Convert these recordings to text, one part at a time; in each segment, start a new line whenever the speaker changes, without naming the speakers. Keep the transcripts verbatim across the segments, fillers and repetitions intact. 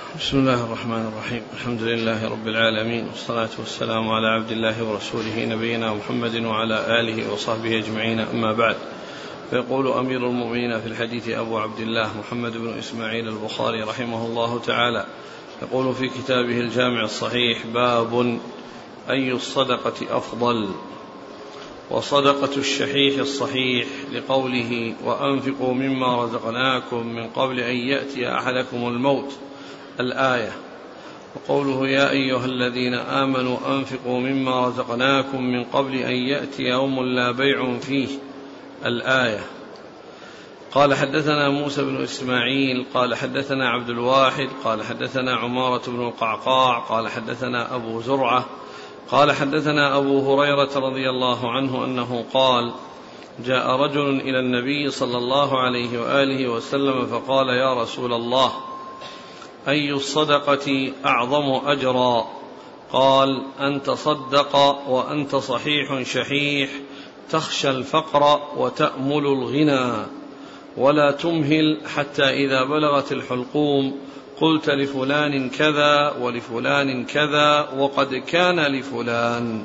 بسم الله الرحمن الرحيم. الحمد لله رب العالمين، والصلاة والسلام على عبد الله ورسوله نبينا محمد وعلى آله وصحبه أجمعين، أما بعد. فيقول أمير المؤمنين في الحديث أبو عبد الله محمد بن إسماعيل البخاري رحمه الله تعالى، يقول في كتابه الجامع الصحيح: باب أي الصدقة أفضل؟ وصدقة الشحيح الصحيح لقوله: وأنفقوا مما رزقناكم من قبل أن يأتي أحدكم الموت، الآية. وقوله: يا أيها الذين آمنوا أنفقوا مما رزقناكم من قبل أن يأتي يوم لا بيع فيه، الآية. قال: حدثنا موسى بن إسماعيل قال حدثنا عبد الواحد قال حدثنا عمارة بن القعقاع قال حدثنا أبو زرعة قال حدثنا أبو هريرة رضي الله عنه أنه قال: جاء رجل إلى النبي صلى الله عليه وآله وسلم فقال: يا رسول الله، أي الصدقة أعظم أجرا؟ قال: أن تصدق وأنت صحيح شحيح تخشى الفقر وتأمل الغنى، ولا تمهل حتى إذا بلغت الحلقوم قلت لفلان كذا ولفلان كذا وقد كان لفلان.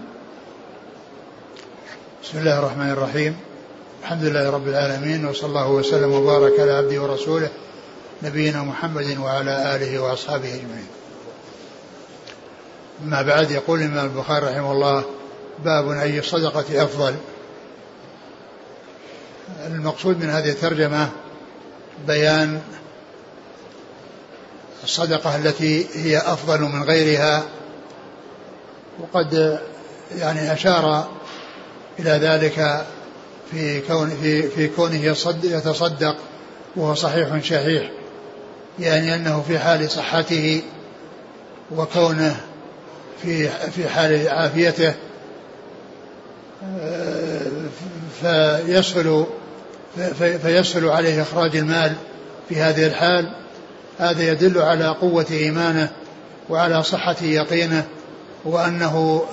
بسم الله الرحمن الرحيم. الحمد لله رب العالمين، وصلى الله وسلم وبارك على عبده ورسوله نبينا محمد وعلى آله وأصحابه أجمعين. أما بعد، يقول الإمام البخاري رحمه الله: باب أي الصدقة أفضل. المقصود من هذه الترجمة بيان الصدقة التي هي أفضل من غيرها، وقد يعني أشار إلى ذلك في كون في في كونه يتصدق وهو صحيح شحيح، يعني أنه في حال صحته وكونه في في حال عافيته فيسهل فيسهل عليه إخراج المال في هذه الحال. هذا يدل على قوة إيمانه وعلى صحة يقينه، وأنه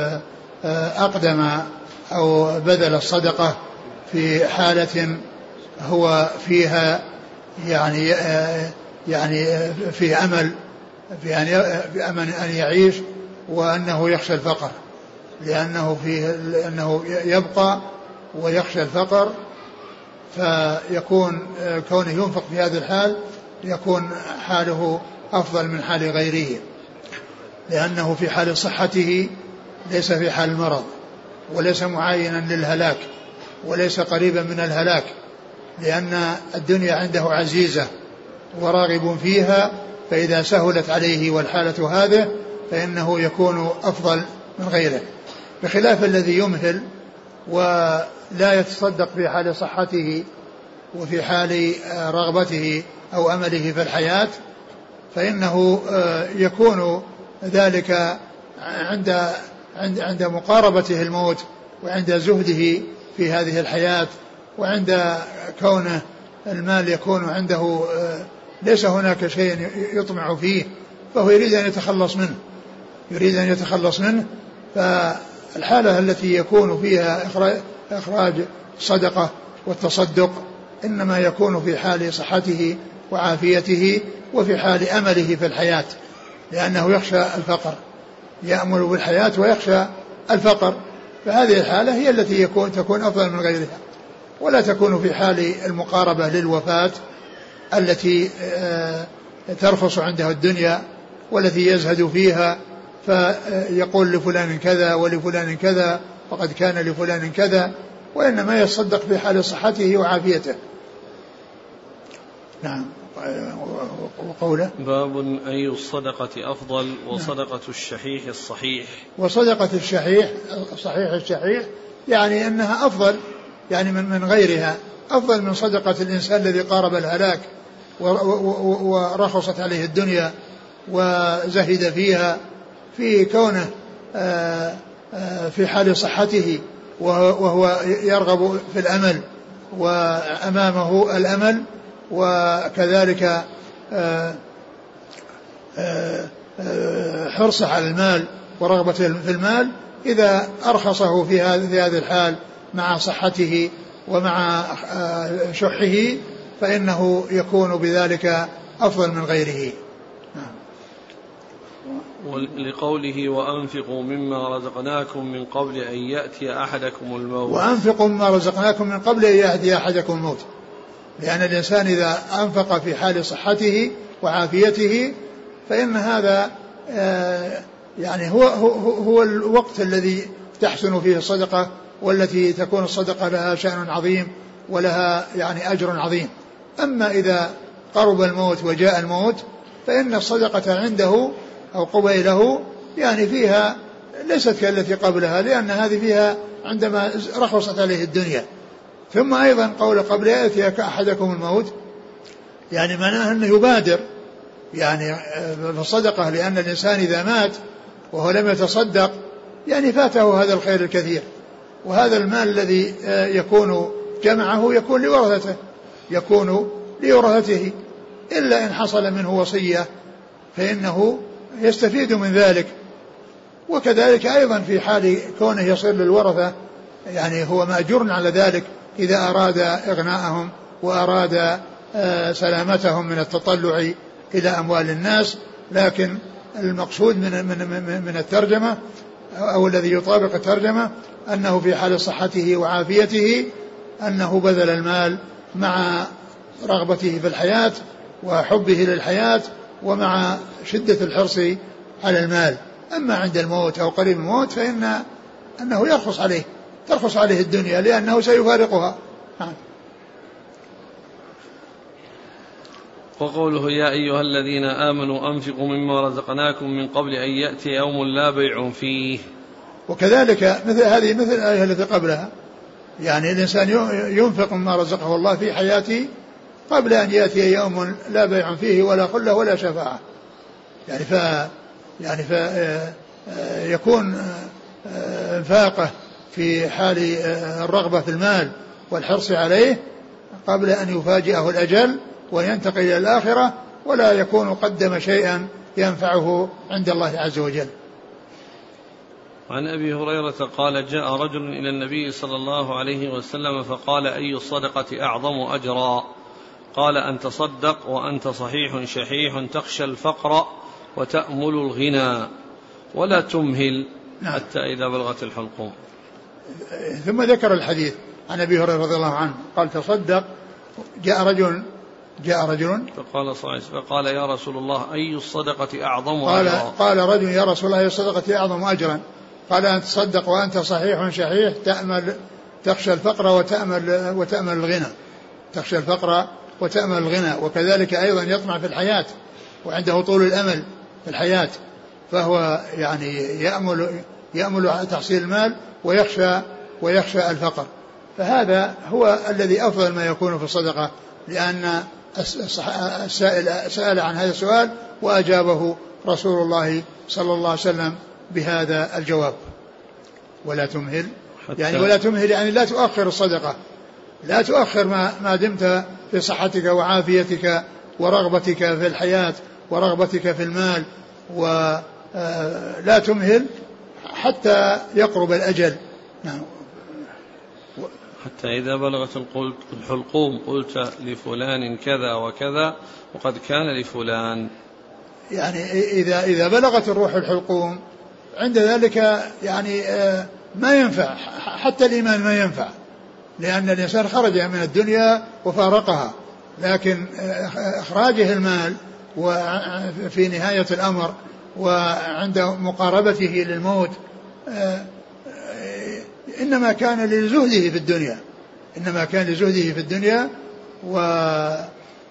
أقدم أو بذل الصدقة في حالة هو فيها يعني يعني في أمل في أن في أمل أن يعيش، وأنه يخشى الفقر، لأنه فيه لأنه يبقى ويخشى الفقر، فيكون كونه ينفق في هذا الحال يكون حاله أفضل من حال غيره، لأنه في حال صحته ليس في حال المرض، وليس معاينا للهلاك، وليس قريبا من الهلاك، لأن الدنيا عنده عزيزة وراغب فيها، فإذا سهلت عليه والحالة هذه فإنه يكون أفضل من غيره، بخلاف الذي يمهل ولا يتصدق في حال صحته وفي حال رغبته أو أمله في الحياة، فإنه يكون ذلك عند عند مقاربته الموت، وعند زهده في هذه الحياة، وعند كونه المال يكون عنده ليس هناك شيء يطمع فيه، فهو يريد أن يتخلص منه يريد أن يتخلص منه فالحالة التي يكون فيها إخراج صدقة والتصدق إنما يكون في حال صحته وعافيته وفي حال أمله في الحياة، لأنه يخشى الفقر، يأمل بالحياة ويخشى الفقر، فهذه الحالة هي التي يكون تكون أفضل من غيرها، ولا تكون في حال المقاربة للوفاة التي ترفص عنده الدنيا والتي يزهد فيها، فيقول لفلان كذا ولفلان كذا وقد كان لفلان كذا، وإنما يصدق في حال صحته وعافيته. نعم. وقوله:
باب أي الصدقة أفضل؟ وصدقة الشحيح الصحيح.
وصدقة الشحيح صحيح الشحيح يعني أنها أفضل، يعني من من غيرها، أفضل من صدقة الإنسان الذي قارب الهلاك ورخصت عليه الدنيا وزهد فيها، في كونه في حال صحته وهو يرغب في الأمل وأمامه الأمل، وكذلك حرصه على المال ورغبته في المال. إذا أرخصه في هذه الحال مع صحته ومع شحه فإنه يكون بذلك أفضل من غيره.
لقوله وأنفقوا مما رزقناكم من قبل أن يأتي أحدكم الموت.
وأنفقوا مما رزقناكم من قبل أن يأتي أحدكم الموت، لأن الإنسان إذا أنفق في حال صحته وعافيته فإن هذا يعني هو, هو, هو الوقت الذي تحسن فيه الصدقة، والتي تكون الصدقة لها شأن عظيم ولها يعني أجر عظيم. أما إذا قرب الموت وجاء الموت فإن الصدقة عنده أو قبيله يعني فيها ليست كالتي قبلها، لأن هذه فيها عندما رخصت عليه الدنيا. ثم أيضا قول قبل يأتي أحدكم الموت يعني معناه أنه يبادر يعني في الصدقة، لأن الإنسان إذا مات وهو لم يتصدق يعني فاته هذا الخير الكثير، وهذا المال الذي يكون جمعه يكون لورثته يكون لورثته إلا إن حصل منه وصية فإنه يستفيد من ذلك. وكذلك أيضا في حال كونه يصير للورثة يعني هو مأجور على ذلك إذا أراد إغناءهم وأراد سلامتهم من التطلع إلى أموال الناس. لكن المقصود من, من, من الترجمة أو الذي يطابق الترجمة أنه في حال صحته وعافيته أنه بذل المال مع رغبته في الحياة وحبه للحياة ومع شدة الحرص على المال. أما عند الموت أو قريب الموت فإن أنه يرخص عليه ترخص عليه الدنيا لأنه سيفارقها.
وقوله يا أيها الذين آمنوا أنفقوا مما رزقناكم من قبل أن يأتي يوم لا بيع فيه.
وكذلك مثل هذه مثل الآية التي قبلها يعني الإنسان ينفق مما رزقه الله في حياته قبل أن يأتي يوم لا بيع فيه ولا خلة ولا شفاعة. يعني ف يعني فيكون انفاقه في حال الرغبة في المال والحرص عليه قبل أن يفاجئه الأجل وينتقل إلى الآخرة، ولا يكون قدم شيئا ينفعه عند الله عز وجل.
عن أبي هريرة قال جاء رجل إلى النبي صلى الله عليه وسلم فقال أي الصدقة أعظم أجرا؟ قال أن تصدق وأنت صحيح شحيح تخشى الفقر وتأمل الغنى ولا تمهل حتى إذا بلغت الحلقوم.
ثم ذكر الحديث عن أبي هريرة رضي الله عنه قال تصدق جاء رجل جاء رجل
فقال صحيح فقال يا رسول الله أي الصدقة أعظم
قال
أجرا؟
قال رجل يا رسول الله أي الصدقة أعظم أجرا؟ قال أن تصدق وأنت صحيح شحيح تأمل تخشى الفقر وتأمل وتأمل الغنى تخشى الفقر وتأمل الغنى. وكذلك أيضا يطمع في الحياة وعنده طول الأمل في الحياة، فهو يعني يأمل يأمل تحصيل المال ويخشى ويخشى الفقر. فهذا هو الذي أفضل ما يكون في الصدقة، لأن السائل سأل عن هذا السؤال وأجابه رسول الله صلى الله عليه وسلم بهذا الجواب. ولا تمهل يعني ولا تمهل يعني لا تؤخر الصدقة، لا تؤخر ما, ما دمت في صحتك وعافيتك ورغبتك في الحياة ورغبتك في المال، ولا تمهل حتى يقرب الأجل. نعم.
حتى إذا بلغت الحلقوم قلت لفلان كذا وكذا وقد كان لفلان.
يعني إذا إذا بلغت الروح الحلقوم عند ذلك يعني ما ينفع حتى الإيمان ما ينفع، لأن الإنسان خرج من الدنيا وفارقها، لكن إخراجه المال وفي نهاية الأمر وعند مقاربته للموت إنما كان لزهده في الدنيا إنما كان لزهده في الدنيا وذهاب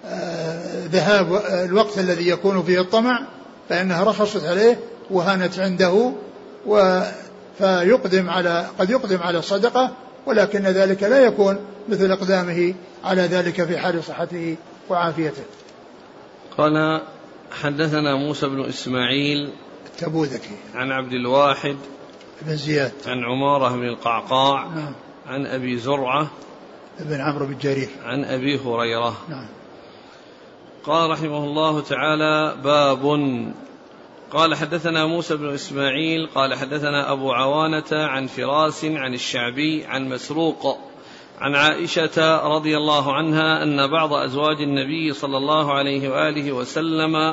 الوقت الذي يكون فيه الطمع، فإنها رخصت عليه وهانت عنده فيقدم على قد يقدم على الصدقة، ولكن ذلك لا يكون مثل إقدامه على ذلك في حال صحته وعافيته.
قال حدثنا موسى بن إسماعيل
التبوذكي
عن عبد الواحد
بن زياد
عن عمارة بن القعقاع
نعم.
عن أبي زرعة
بن عمرو بن جرير
عن أبي هريرة
نعم.
قال رحمه الله تعالى باب. قال حدثنا موسى بن إسماعيل قال حدثنا أبو عوانة عن فراس عن الشعبي عن مسروق عن عائشة رضي الله عنها أن بعض أزواج النبي صلى الله عليه وآله وسلم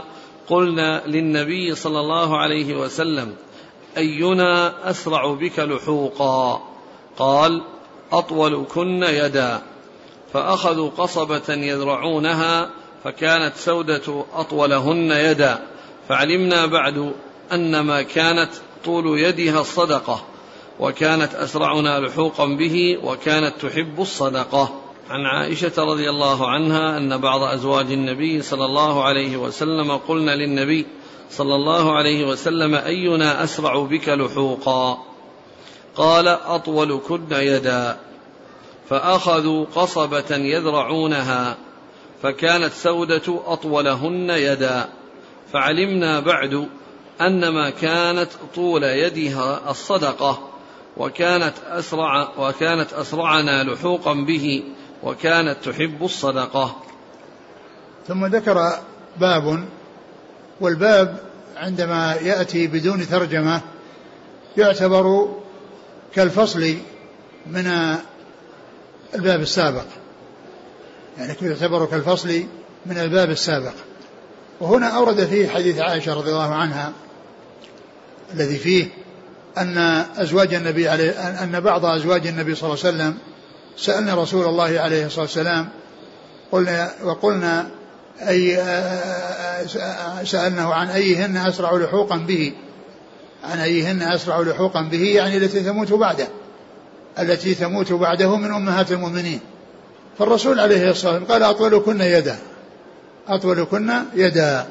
قلنا للنبي صلى الله عليه وسلم: أينا أسرع بك لحوقا؟ قال: أطولكن يدا. فأخذوا قصبة يذرعونها فكانت سودة أطولهن يدا، فعلمنا بعد أن ما كانت طول يدها الصدقة، وكانت أسرعنا لحوقا به، وكانت تحب الصدقة. عن عائشة رضي الله عنها أن بعض أزواج النبي صلى الله عليه وسلم قلنا للنبي صلى الله عليه وسلم: أينا أسرع بك لحوقا؟ قال: أطولكن يدا. فأخذوا قصبة يذرعونها فكانت سودة أطولهن يدا، فعلمنا بعد أن ما كانت طول يدها الصدقة، وكانت أسرع وكانت أسرعنا لحوقا به، وكانت تحب الصدقة.
ثم ذكر باب، والباب عندما يأتي بدون ترجمة يعتبر كالفصل من الباب السابق، يعني يعتبر كالفصل من الباب السابق. وهنا أورد فيه حديث عائشة رضي الله عنها الذي فيه أن أزواج النبي عليه أن بعض أزواج النبي صلى الله عليه وسلم سألنا رسول الله عليه الصلاة والسلام قلنا وقلنا أي سألناه عن أيهن أسرع لحوقا به، عن أيهن أسرع لحوقا به يعني التي تموت بعده، التي تموت بعده من أمهات المؤمنين. فالرسول عليه الصلاة والسلام قال: أطولكن يدا، أطولكن يدا.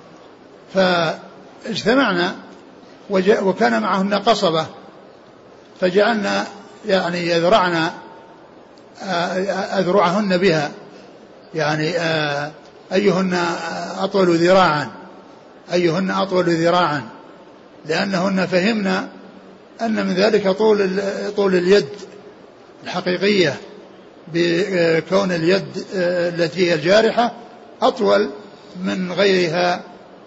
فاجتمعنا وكان معهن قصبة، فجعلنا يعني يذرعن أذرعهن بها، يعني أيهن أطول ذراعا، أيهن أطول ذراعا، لأنهن فهمنا أن من ذلك طول طول اليد الحقيقية، بكون اليد التي هي الجارحة أطول من غيرها،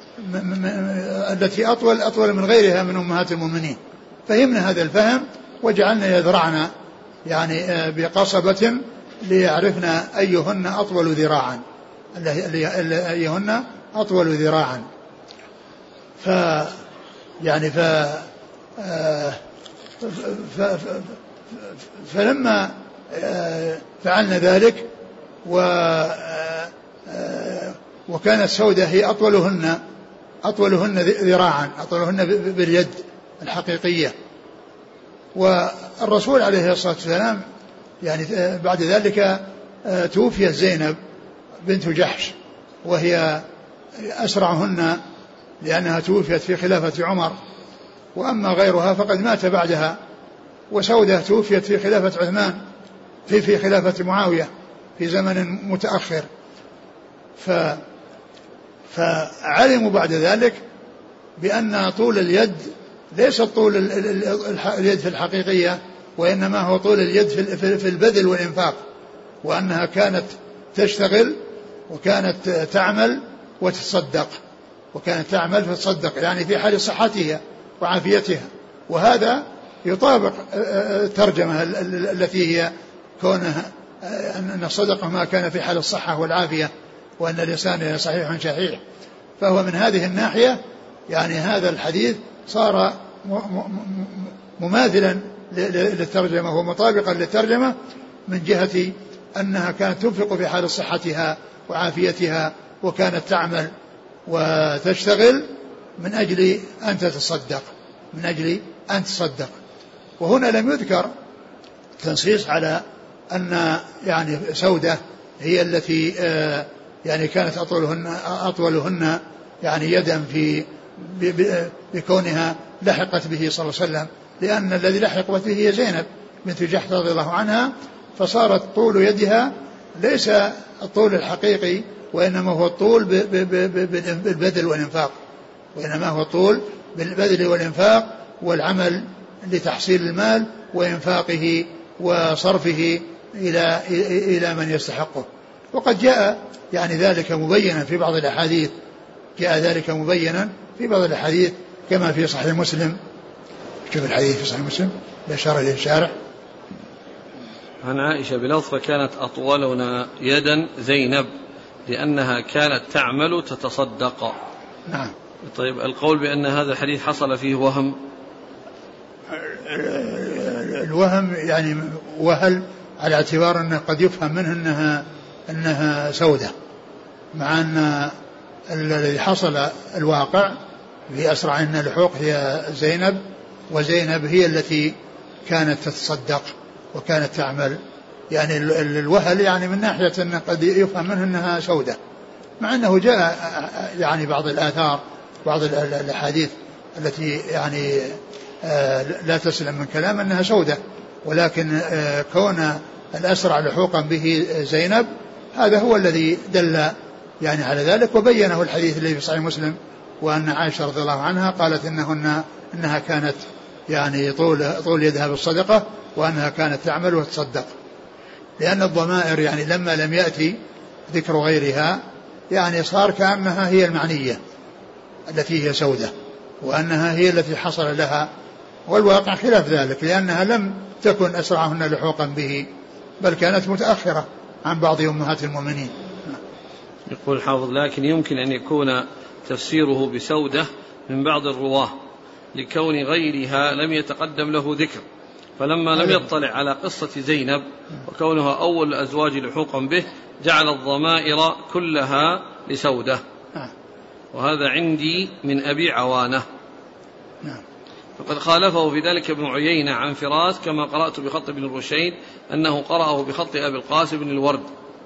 التي أطول أطول من غيرها من أمهات المؤمنين. فهمنا هذا الفهم وجعلنا يذرعنا يعني بقصبة ليعرفنا أيهن أطول ذراعا، أيهن أطول ذراعا. ف يعني ف ف فلما فعلنا ذلك وكانت سودة هي أطولهن أطولهن ذراعا، أطولهن باليد الحقيقية. والرسول عليه الصلاة والسلام يعني بعد ذلك توفيت زينب بنت جحش، وهي أسرعهن لأنها توفيت في خلافة عمر، وأما غيرها فقد مات بعدها. وسودة توفيت في خلافة عثمان في في خلافة معاوية في زمن متأخر. ف فعلموا بعد ذلك بأن طول اليد ليس طول اليد في الحقيقية، وإنما هو طول اليد في البذل والإنفاق، وأنها كانت تشتغل وكانت تعمل وتصدق، وكانت تعمل وتصدق يعني في حال صحتها وعافيتها. وهذا يطابق الترجمة التي هي كونها أن الصدقة ما كان في حال الصحة والعافية، وأن الإنسان صحيح شحيح. فهو من هذه الناحية يعني هذا الحديث صار مماثلا للترجمة ومطابقا للترجمة من جهة أنها كانت تنفق في حال صحتها وعافيتها، وكانت تعمل وتشتغل من أجل أن تتصدق، من أجل أن تصدق. وهنا لم يذكر تنصيص على أن يعني سودة هي التي يعني كانت أطولهن, أطولهن يعني يدا في بكونها لحقت به صلى الله عليه وسلم، لأن الذي لحق به هي زينب بنت جحش رضي الله عنها، فصارت طول يدها ليس الطول الحقيقي، وإنما هو الطول بالبذل والإنفاق، وإنما هو الطول بالبذل والإنفاق والعمل لتحصيل المال وإنفاقه وصرفه إلى إلى من يستحقه. وقد جاء يعني ذلك مبينا في بعض الأحاديث، جاء ذلك مبينا في بعض الأحاديث كما في صحيح مسلم. شوف الحديث في صحيح مسلم بإشارة إليه الشارح.
عن عائشة بلفظ: فكانت أطولنا يدا زينب لأنها كانت تعمل تتصدق.
نعم.
طيب القول بأن هذا الحديث حصل فيه وهم،
الوهم يعني وهل على اعتبار أنه قد يفهم منه أنها, أنها سودة، مع أن الذي حصل الواقع في أسرع أن اللحوق هي زينب، وزينب هي التي كانت تتصدق وكانت تعمل، يعني الوهل يعني من ناحية أنه قد يفهم منه أنها سودة، مع أنه جاء يعني بعض الآثار بعض الأحاديث التي يعني لا تسلم من كلام أنها سودة، ولكن كون الأسرع لحوقا به زينب هذا هو الذي دل يعني على ذلك، وبينه الحديث الذي في صحيح مسلم، وأن عائشة رضي الله عنها قالت إنهن إنها كانت يعني طول طول يدها بالصدقة، وأنها كانت تعمل وتصدق، لأن الضمائر يعني لما لم يأتي ذكر غيرها يعني صار كأنها هي المعنية التي هي سودة، وأنها هي التي حصل لها، والواقع خلاف ذلك، لأنها لم تكن أسرعهن لحوقا به، بل كانت متأخرة عن بعض أمهات المؤمنين.
يقول حافظ: لكن يمكن أن يكون تفسيره بسودة من بعض الرواه لكون غيرها لم يتقدم له ذكر، فلما لم يطلع على قصة زينب وكونها أول الأزواج لحوقا به جعل الضمائر كلها لسودة، وهذا عندي من أبي عوانة. فقد خالفه في ذلك ابن عيينة عن فراس، كما قرأت بخط ابن الرشيد أنه قرأه بخط أبي القاسم بن الورد،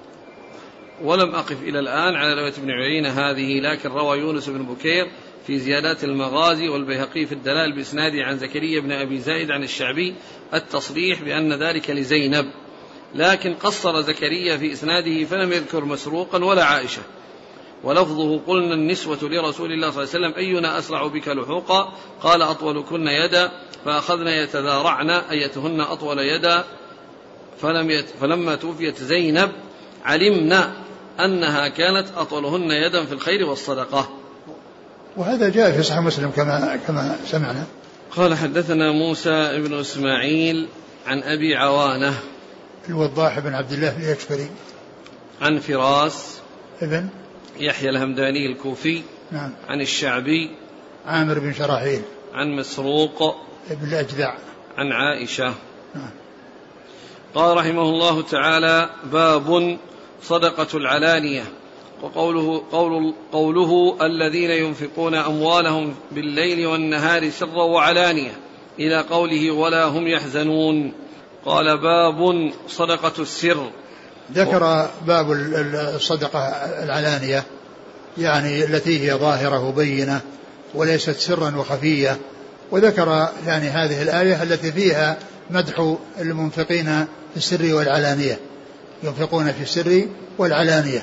ولم أقف إلى الآن على رواية ابن عيينة هذه، لكن روى يونس بن بكير في زيادات المغازي والبيهقي في الدلائل بإسناده عن زكريا بن أبي زايد عن الشعبي التصريح بأن ذلك لزينب، لكن قصر زكريا في إسناده فلم يذكر مسروقا ولا عائشة، ولفظه: قلنا النسوة لرسول الله صلى الله عليه وسلم أينا أسرع بك لحوقا، قال أطولكن يدا، فأخذنا يتذارعن أيتهن أطول يدا، فلم يت فلما توفيت زينب علمنا أنها كانت أطولهن يدا في الخير والصدقة.
وهذا جاء في صحيح مسلم كما كما سمعنا.
قال: حدثنا موسى بن إسماعيل عن أبي عوانة
الوضاح بن عبد الله اليكفري عن
فراس
ابن
يحيى الهمداني الكوفي
نعم
عن الشعبي
عامر بن شراحيل
عن مسروق
ابن الأجدع
عن عائشة.
نعم.
قال رحمه الله تعالى: باب صدقة العلانية. وقوله قول قوله الذين ينفقون أموالهم بالليل والنهار سرا وعلانية إلى قوله ولا هم يحزنون. قال: باب صدقة السر.
ذكر باب الصدقة العلانية يعني التي هي ظاهرة وبينة وليست سرا وخفية، وذكر يعني هذه الآية التي فيها مدح المنفقين في السر والعلانية، ينفقون في السر والعلانية،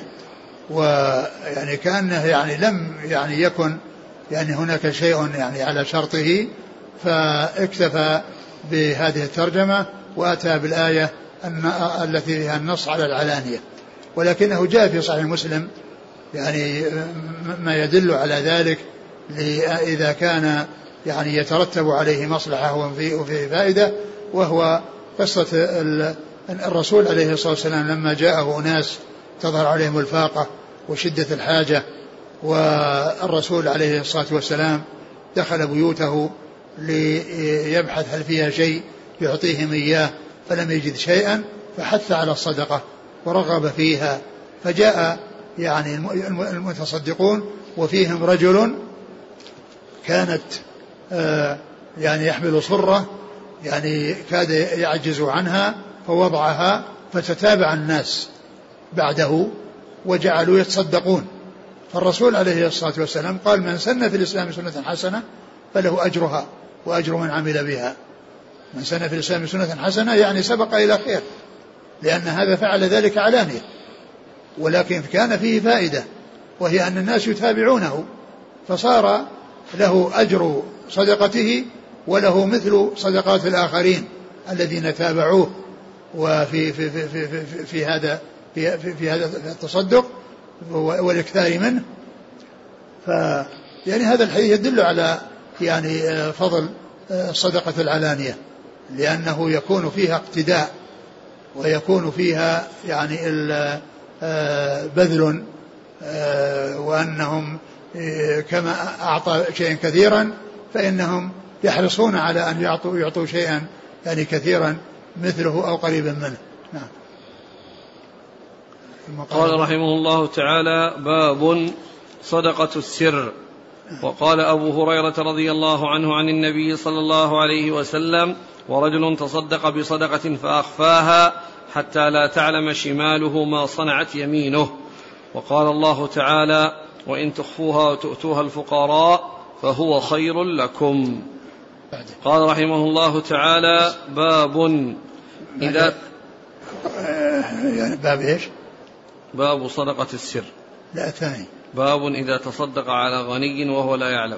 ويعني كأنه يعني لم يعني يكن يعني هناك شيء يعني على شرطه، فاكتفى بهذه الترجمة وأتى بالآية التي فيها النص على العلانية، ولكنه جاء في صحيح مسلم يعني ما يدل على ذلك إذا كان يعني يترتب عليه مصلحة وفيه فائدة، وهو قصة الرسول عليه الصلاة والسلام لما جاءه ناس تظهر عليهم الفاقة وشدة الحاجة، والرسول عليه الصلاة والسلام دخل بيوته ليبحث هل فيها شيء يعطيهم إياه، فلم يجد شيئا فحث على الصدقة ورغب فيها، فجاء يعني المتصدقون وفيهم رجل كانت يعني يحمل صرة يعني كاد يعجز عنها فوضعها، فتتابع الناس بعده وجعلوا يتصدقون، فالرسول عليه الصلاة والسلام قال: من سن في الإسلام سنة حسنة فله أجرها وأجر من عمل بها. من سن في الإسلام سنة حسنة يعني سبق إلى خير، لأن هذا فعل ذلك علانية، ولكن كان فيه فائدة وهي أن الناس يتابعونه، فصار له أجر صدقته وله مثل صدقات الآخرين الذين تابعوه وفي في في في في, في هذا في, في, في هذا التصدق والاكثار منه. ف يعني هذا الحديث يدل على يعني فضل الصدقة العلانية، لأنه يكون فيها اقتداء ويكون فيها يعني بذل، وأنهم كما أعطى شيئا كثيرا فإنهم يحرصون على أن يعطوا, يعطوا شيئا يعني كثيرا مثله أو قريبا منه. نعم.
قال رحمه الله تعالى: باب صدقة السر. وقال أبو هريرة رضي الله عنه عن النبي صلى الله عليه وسلم: ورجل تصدق بصدقة فأخفاها حتى لا تعلم شماله ما صنعت يمينه. وقال الله تعالى: وإن تخفوها وتؤتوها الفقراء فهو خير لكم. قال رحمه الله تعالى: باب إذا
يعني باب إيش؟
باب صدقة السر.
لا ثاني.
باب إذا تصدق على غني وهو لا يعلم.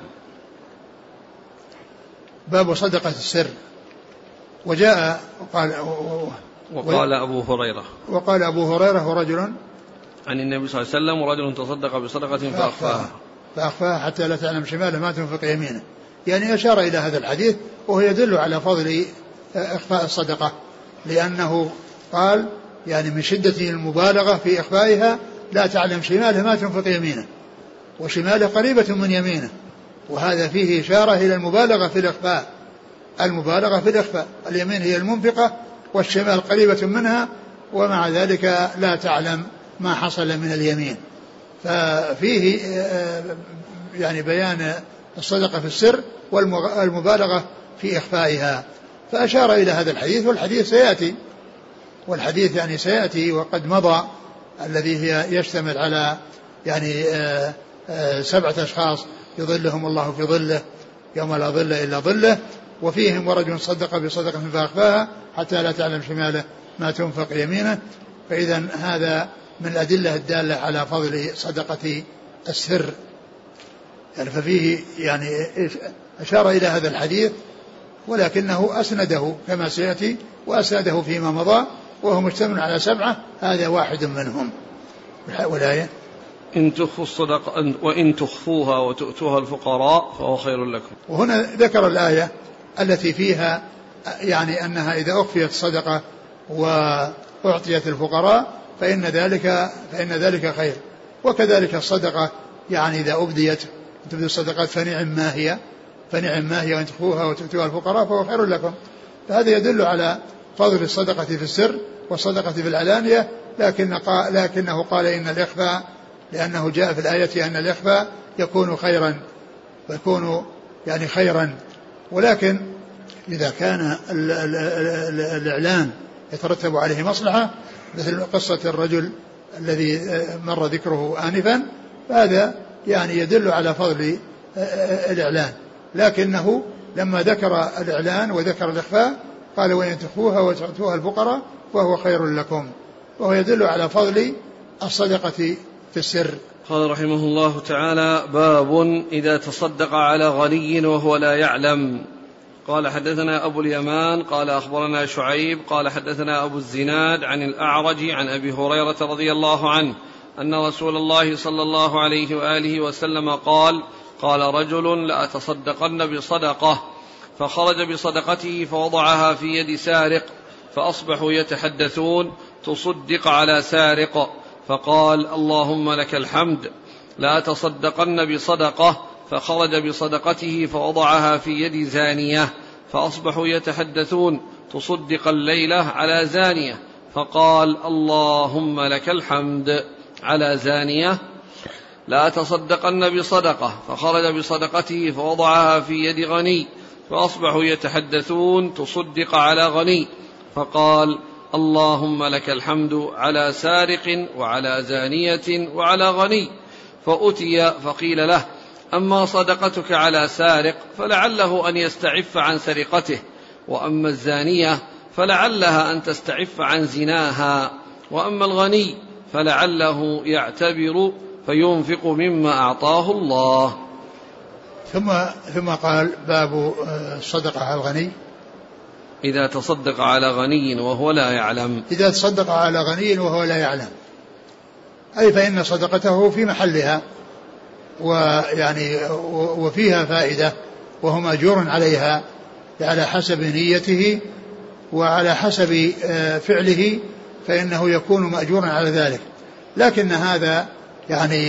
باب صدقة السر. وجاء وقال
وقال أبو هريرة
وقال أبو هريرة ورجل
عن النبي صلى الله عليه وسلم: ورجل تصدق بصدقة فأخفاها
فأخفاها حتى لا تعلم شماله ما تنفق يمينه. يعني أشار إلى هذا الحديث وهو يدل على فضل إخفاء الصدقة، لأنه قال يعني من شدة المبالغة في إخفائها لا تعلم شماله ما تنفق يمينه، وشماله قريبة من يمينه، وهذا فيه إشارة إلى المبالغة في الإخفاء. المبالغة في الإخفاء، اليمين هي المنفقة والشمال قريبة منها، ومع ذلك لا تعلم ما حصل من اليمين. ففيه يعني بيان الصدقة في السر والمبالغة في إخفائها، فأشار إلى هذا الحديث، والحديث سيأتي والحديث يعني سيأتي وقد مضى، الذي هي يشتمل على يعني آآ آآ سبعة أشخاص يظلهم الله في ظله يوم لا ظل إلا ظله، وفيهم ورجل صدق بصدقة فأخفاها حتى لا تعلم شماله ما تنفق يمينه. فإذا هذا من الأدلة الدالة على فضل صدقة السر. يعني ففيه يعني أشار إلى هذا الحديث، ولكنه أسنده كما سيأتي، وأسنده فيما مضى، وهو مشتمل على سبعة، هذا واحد منهم. والآية:
إن تخفوا الصدقة وإن تخفوها وتؤتوها الفقراء فهو خير لكم.
وهنا ذكر الآية التي فيها يعني أنها إذا أخفيت الصدقة وأعطيت الفقراء فإن ذلك فإن ذلك خير. وكذلك الصدقة يعني إذا أبديت تبدي الصدقات فنعم ما هي فنعم ما هي وإن تخفوها وتؤتوها الفقراء فهو خير لكم. فهذا يدل على فضل الصدقة في السر والصدقة في العلانية، لكن قال لكنه قال إن الإخفاء، لأنه جاء في الآية أن الإخفاء يكون خيرا ويكون يعني خيرا. ولكن إذا كان ال ال ال الإعلان يترتب عليه مصلحة، مثل قصة الرجل الذي مر ذكره آنفا، فهذا يعني يدل على فضل الإعلان. لكنه لما ذكر الإعلان وذكر الإخفاء قال: وإن تخفوها وتؤتوها الفقراء فهو خير لكم، وهو يدل على فضل الصدقة في السر.
قال رحمه الله تعالى: باب إذا تصدق على غني وهو لا يعلم. قال: حدثنا أبو اليمان قال أخبرنا شعيب قال حدثنا أبو الزناد عن الأعرج عن أبي هريرة رضي الله عنه أن رسول الله صلى الله عليه وآله وسلم قال: قال رجل: لأتصدقن بصدقة، فخرج بصدقته فوضعها في يد سارق، فأصبحوا يتحدثون: تصدق على سارق، فقال: اللهم لك الحمد. لأتصدقن بصدقة، فخرج بصدقته فوضعها في يد زانية، فأصبحوا يتحدثون: تصدق الليلة على زانية، فقال: اللهم لك الحمد. على زانية. لأتصدقن بصدقة، فخرج بصدقته فوضعها في يد غني، فأصبحوا يتحدثون: تصدق على غني، فقال: اللهم لك الحمد. على سارق وعلى زانية وعلى غني. فأتي فقيل له: أما صدقتك على سارق فلعله أن يستعف عن سرقته، وأما الزانية فلعلها أن تستعف عن زناها، وأما الغني فلعله يعتبر فينفق مما أعطاه الله.
ثم ثم قال: باب الصدقة على الغني
إذا تصدق على غني وهو لا يعلم.
إذا تصدق على غني وهو لا يعلم، أي فإن صدقته في محلها، ويعني وفيها فائدة، وهو مأجور عليها على حسب نيته وعلى حسب فعله، فإنه يكون مأجورا على ذلك. لكن هذا يعني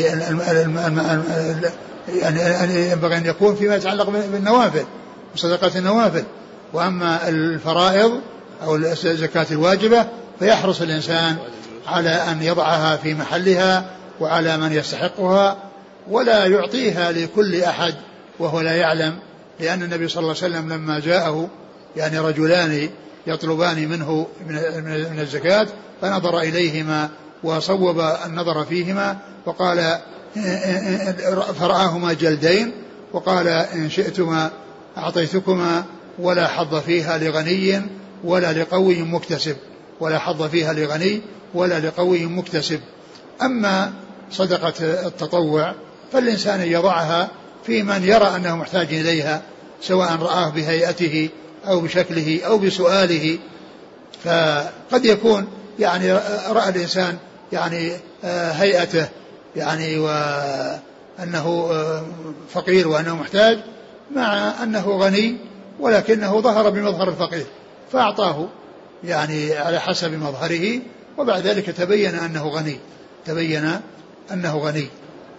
يعني ينبغي أن يكون فيما يتعلق بالنوافل وصدقات النوافل. وأما الفرائض أو الزكاة الواجبة فيحرص الإنسان على أن يضعها في محلها وعلى من يستحقها، ولا يعطيها لكل أحد وهو لا يعلم، لأن النبي صلى الله عليه وسلم لما جاءه يعني رجلان يطلبان منه من الزكاة فنظر إليهما وصوب النظر فيهما وقال فرآهما جلدين وقال إن شئتما أعطيتكما ولا حظ فيها لغني ولا لقوي مكتسب، ولا حظ فيها لغني ولا لقوي مكتسب. أما صدقة التطوع فالإنسان يضعها في من يرى أنه محتاج إليها، سواء رآه بهيئته أو بشكله أو بسؤاله. فقد يكون يعني رأى الإنسان يعني هيئته يعني وأنه فقير وأنه محتاج مع أنه غني، ولكنه ظهر بمظهر الفقير فأعطاه يعني على حسب مظهره، وبعد ذلك تبين أنه غني تبين أنه غني.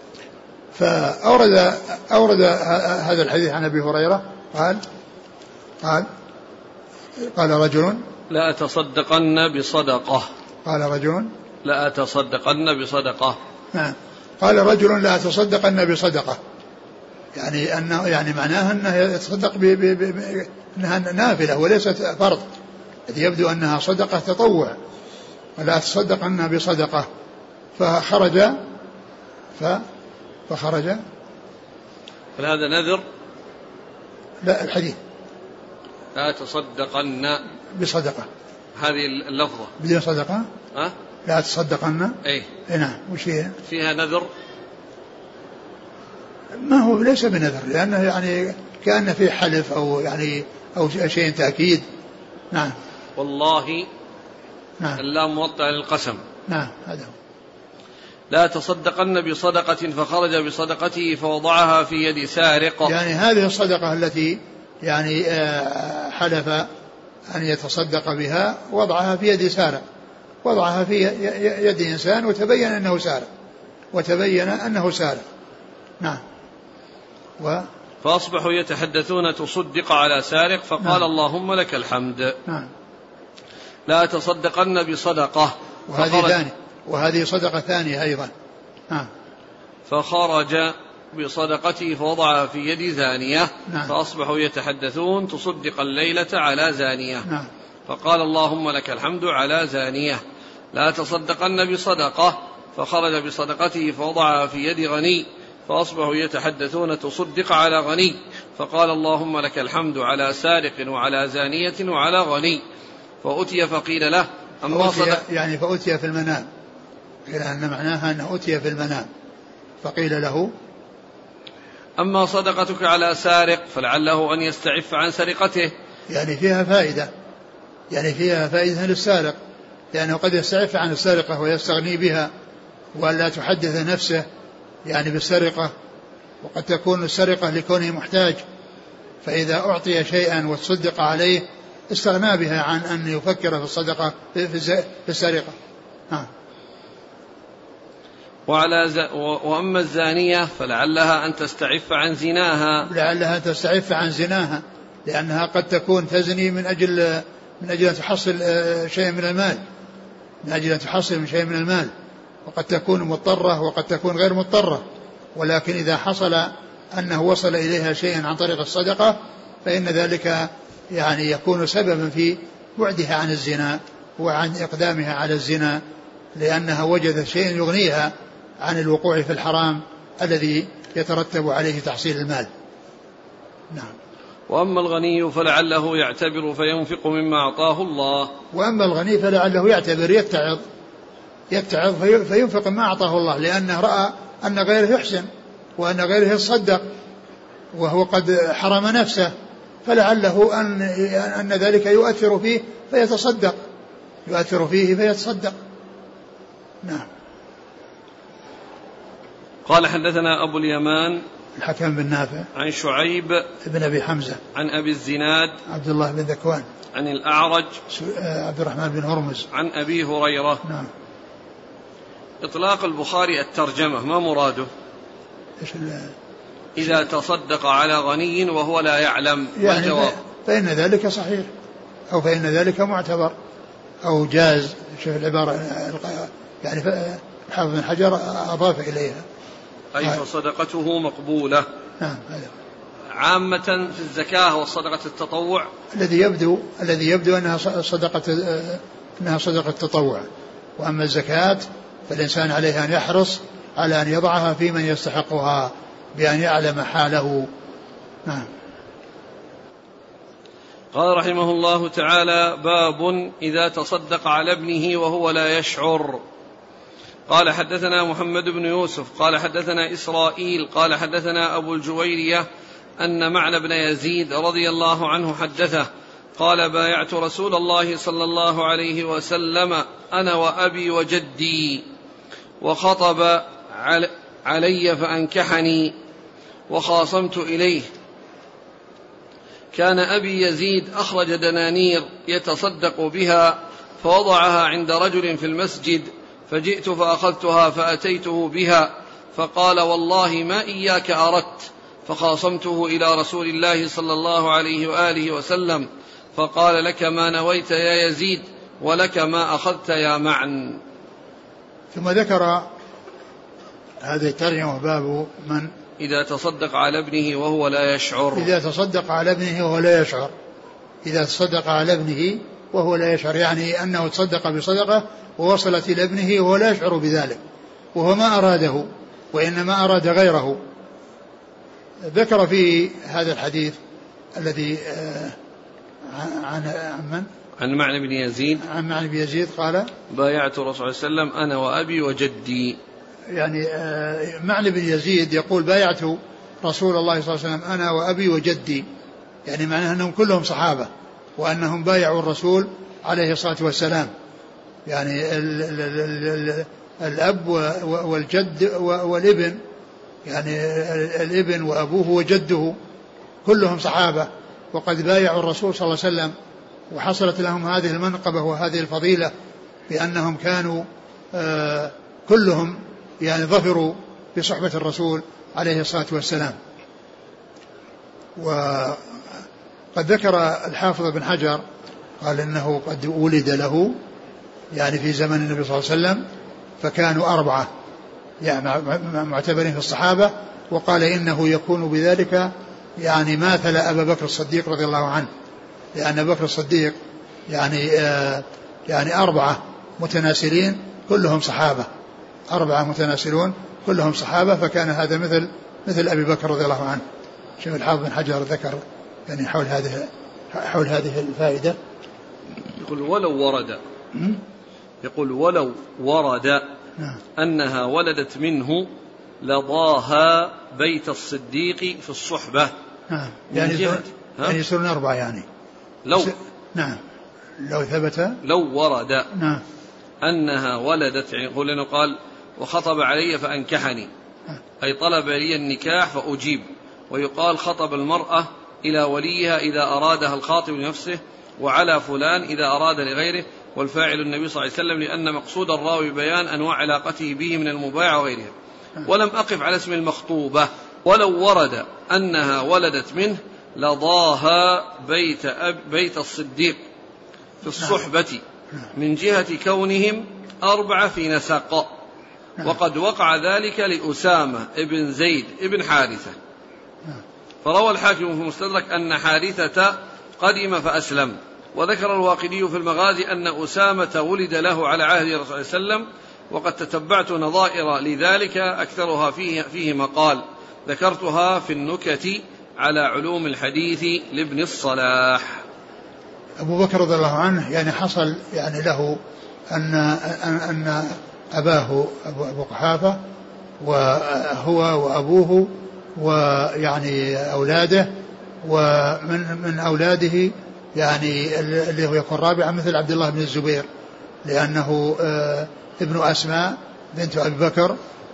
فأورد أورد هذا الحديث عن أبي هريرة قال قال قال رجل
لا أتصدقن بصدقة
قال رجل
لا أتصدقن بصدقة
نعم قال رجل لا أتصدقن بصدقة، يعني أنه يعني معناها أنه يتصدق ب ب ب أنها نافلة وليست فرض، يبدو أنها صدقة تطوع، ولا أتصدقن بصدقة. فخرج ف فخرج
هذا نذر.
لا الحديث
لا تصدقن
بصدقة،
هذه اللفظة
بدون صدقة
أه؟
لا تصدقن
أي
نعم. وش هي؟
فيها نذر؟
ما هو ليس بنذر، لأنه يعني كأن في حلف أو يعني أو شيء تأكيد. نعم
والله
نعم
اللام موطئة للقسم.
نعم هذا هو.
لا تصدقن بصدقة فخرج بصدقته فوضعها في يد سارق،
يعني هذه الصدقة التي يعني حلف أن يتصدق بها وضعها في يد سارق، وضعها في يد إنسان وتبين أنه سارق وتبين أنه سارق. نعم. و
فأصبحوا يتحدثون تصدق على سارق فقال نعم. اللهم لك الحمد.
نعم.
لا تصدقن بصدقة
وهذه ثانية وهذه صدقة ثانية أيضا. نعم.
فخرج بصدقته فوضعها في يد زانية.
نعم.
فأصبحوا يتحدثون تصدق الليلة على زانية.
نعم.
فقال اللهم لك الحمد على زانية. لا تصدقن بصدقة فخرج بصدقته فوضعها في يد غني. فأصبحوا يتحدثون تصدق على غني. فقال اللهم لك الحمد على سارق وعلى زانية وعلى غني. فأتي فقيل له أما صدق
يعني فأتي في المنام، لأن معناها أنه أتي في المنام فقيل له
أما صدقتك على سارق فلعله أن يستعف عن سرقته.
يعني فيها فائدة، يعني فيها فائدة للسارق، لأنه قد يستعف عن السرقة ويستغني بها ولا تحدث نفسه يعني بالسرقة، وقد تكون السرقة لكونه محتاج، فإذا أعطي شيئا وتصدق عليه استغنى بها عن أن يفكر في الصدقة في السرقة. ها.
وعلى ز... وأما الزانية فلعلها أن تستعف عن زناها
لعلها أن تستعف عن زناها لأنها قد تكون تزني من أجل من أجل أن تحصل شيء من المال من أجل أن تحصل من شيء من المال وقد تكون مضطرة وقد تكون غير مضطرة، ولكن إذا حصل أنه وصل إليها شيئا عن طريق الصدقة فإن ذلك يعني يكون سببا في بعدها عن الزنا وعن إقدامها على الزنا، لأنها وجدت شيئا يغنيها عن الوقوع في الحرام الذي يترتب عليه تحصيل المال. نعم.
وأما الغني فلعله يعتبر فينفق مما أعطاه الله.
وأما الغني فلعله يعتبر يتعظ يتعظ فينفق ما أعطاه الله، لأنه رأى أن غيره يحسن وأن غيره يتصدق وهو قد حرم نفسه، فلعله أن, أن ذلك يؤثر فيه فيتصدق يؤثر فيه فيتصدق. نعم.
قال حدثنا أبو اليمان
الحكم بن نافع
عن شعيب
بن أبي حمزة
عن أبي الزناد
عبد الله بن ذكوان
عن الأعرج
عبد الرحمن بن هرمز
عن أبي هريرة.
نعم.
إطلاق البخاري الترجمة ما مراده؟ إذا تصدق على غني وهو لا يعلم،
يعني
والجواب
فإن ذلك صحيح أو فإن ذلك معتبر أو جاز. شوف العبارة يعني حافظ بن حجر أضاف إليها
أي فصدقته مقبولة.
نعم.
عامة في الزكاة والصدقة التطوع
الذي يبدو الذي يبدو أنها صدقة أنها صدقة التطوع، وأما الزكاة فالإنسان عليه أن يحرص على أن يضعها في من يستحقها بأن يعلم حاله. نعم.
قال رحمه الله تعالى: باب إذا تصدق على ابنه وهو لا يشعر. قال حدثنا محمد بن يوسف قال حدثنا إسرائيل قال حدثنا أبو الجويرية أن معنى بن يزيد رضي الله عنه حدثه قال: بايعت رسول الله صلى الله عليه وسلم أنا وأبي وجدي، وخطب علي فأنكحني وخاصمت إليه. كان أبي يزيد أخرج دنانير يتصدق بها فوضعها عند رجل في المسجد، فجئت فأخذتها فأتيته بها فقال: والله ما إياك أردت، فخاصمته إلى رسول الله صلى الله عليه وآله وسلم فقال: لك ما نويت يا يزيد ولك ما أخذت يا معن.
ثم ذكر هذه الترجمة باب من
إذا تصدق على ابنه وهو لا يشعر.
إذا تصدق على ابنه وهو لا يشعر إذا تصدق على ابنه وهو لا يشعر يعني أنه تصدق بصدقة ووصلت إلى ابنه وهو لا يشعر بذلك، وهو ما أراده وإنما أراد غيره. ذكر في هذا الحديث الذي عن من؟
عن معنى بن يزيد
عن معنى بن يزيد قال:
بايعت الرسول صلى الله عليه وسلم أنا وأبي وجدي.
يعني معنى بن يزيد يقول: بايعت رسول الله صلى الله عليه وسلم أنا وأبي وجدي، يعني معناه أنهم كلهم صحابة وأنهم بايعوا الرسول عليه الصلاة والسلام، يعني ال ال ال ال الأب والجد والابن، يعني الابن وأبوه وجده كلهم صحابة وقد بايعوا الرسول صلى الله عليه وسلم، وحصلت لهم هذه المنقبة وهذه الفضيلة بأنهم كانوا آه كلهم يعني ظفروا بصحبة الرسول عليه الصلاة والسلام. وقد ذكر الحافظ بن حجر قال إنه قد ولد له يعني في زمن النبي صلى الله عليه وسلم فكانوا أربعة يعني معتبرين في الصحابة، وقال إنه يكون بذلك يعني ماثل أبا بكر الصديق رضي الله عنه، لأن بكر الصديق يعني آه يعني أربعة متناسلين كلهم صحابة، أربعة متناسلون كلهم صحابة، فكان هذا مثل مثل أبي بكر رضي الله عنه. شوف الحافظ بن حجر ذكر يعني حول هذه حول هذه الفائدة.
يقول ولو ورد يقول ولو ورد
نعم.
أنها ولدت منه لضاها بيت الصديق في الصحبة.
نعم. يعني يعني يصيرون أربعة يعني
لو
نعم لو ثبت
لو ورد
نعم
أنها ولدت، يقول إنه قال: وخطب علي فأنكحني، أي طلب لي النكاح فأجيب. ويقال: خطب المرأة إلى وليها إذا أرادها الخاطب لنفسه، وعلى فلان إذا أراد لغيره، والفاعل النبي صلى الله عليه وسلم، لأن مقصود الراوي بيان أنواع علاقته به من المبايعة وغيرها. ولم أقف على اسم المخطوبة. ولو ورد أنها ولدت منه لضاها بيت, أب بيت الصديق في الصحبة من جهة كونهم أربعة في نسق، وقد وقع ذلك لأسامة ابن زيد ابن حارثة. فروى الحاكم في المستدرك أن حارثة قدم فأسلم. وذكر الواقدي في المغازي أن أسامة ولد له على عهد الرسول صلى الله عليه وسلم، وقد تتبعت نظائر لذلك أكثرها فيه, فيه مقال ذكرتها في النكت على علوم الحديث لابن الصلاح.
أبو بكر رضي الله عنه يعني حصل يعني له أن أن أباه أبو قحافة وهو وأبوه ويعني أولاده، ومن من أولاده يعني اللي هو يكون رابعا مثل عبد الله بن الزبير، لأنه ابن أسماء بنت أبي بكر،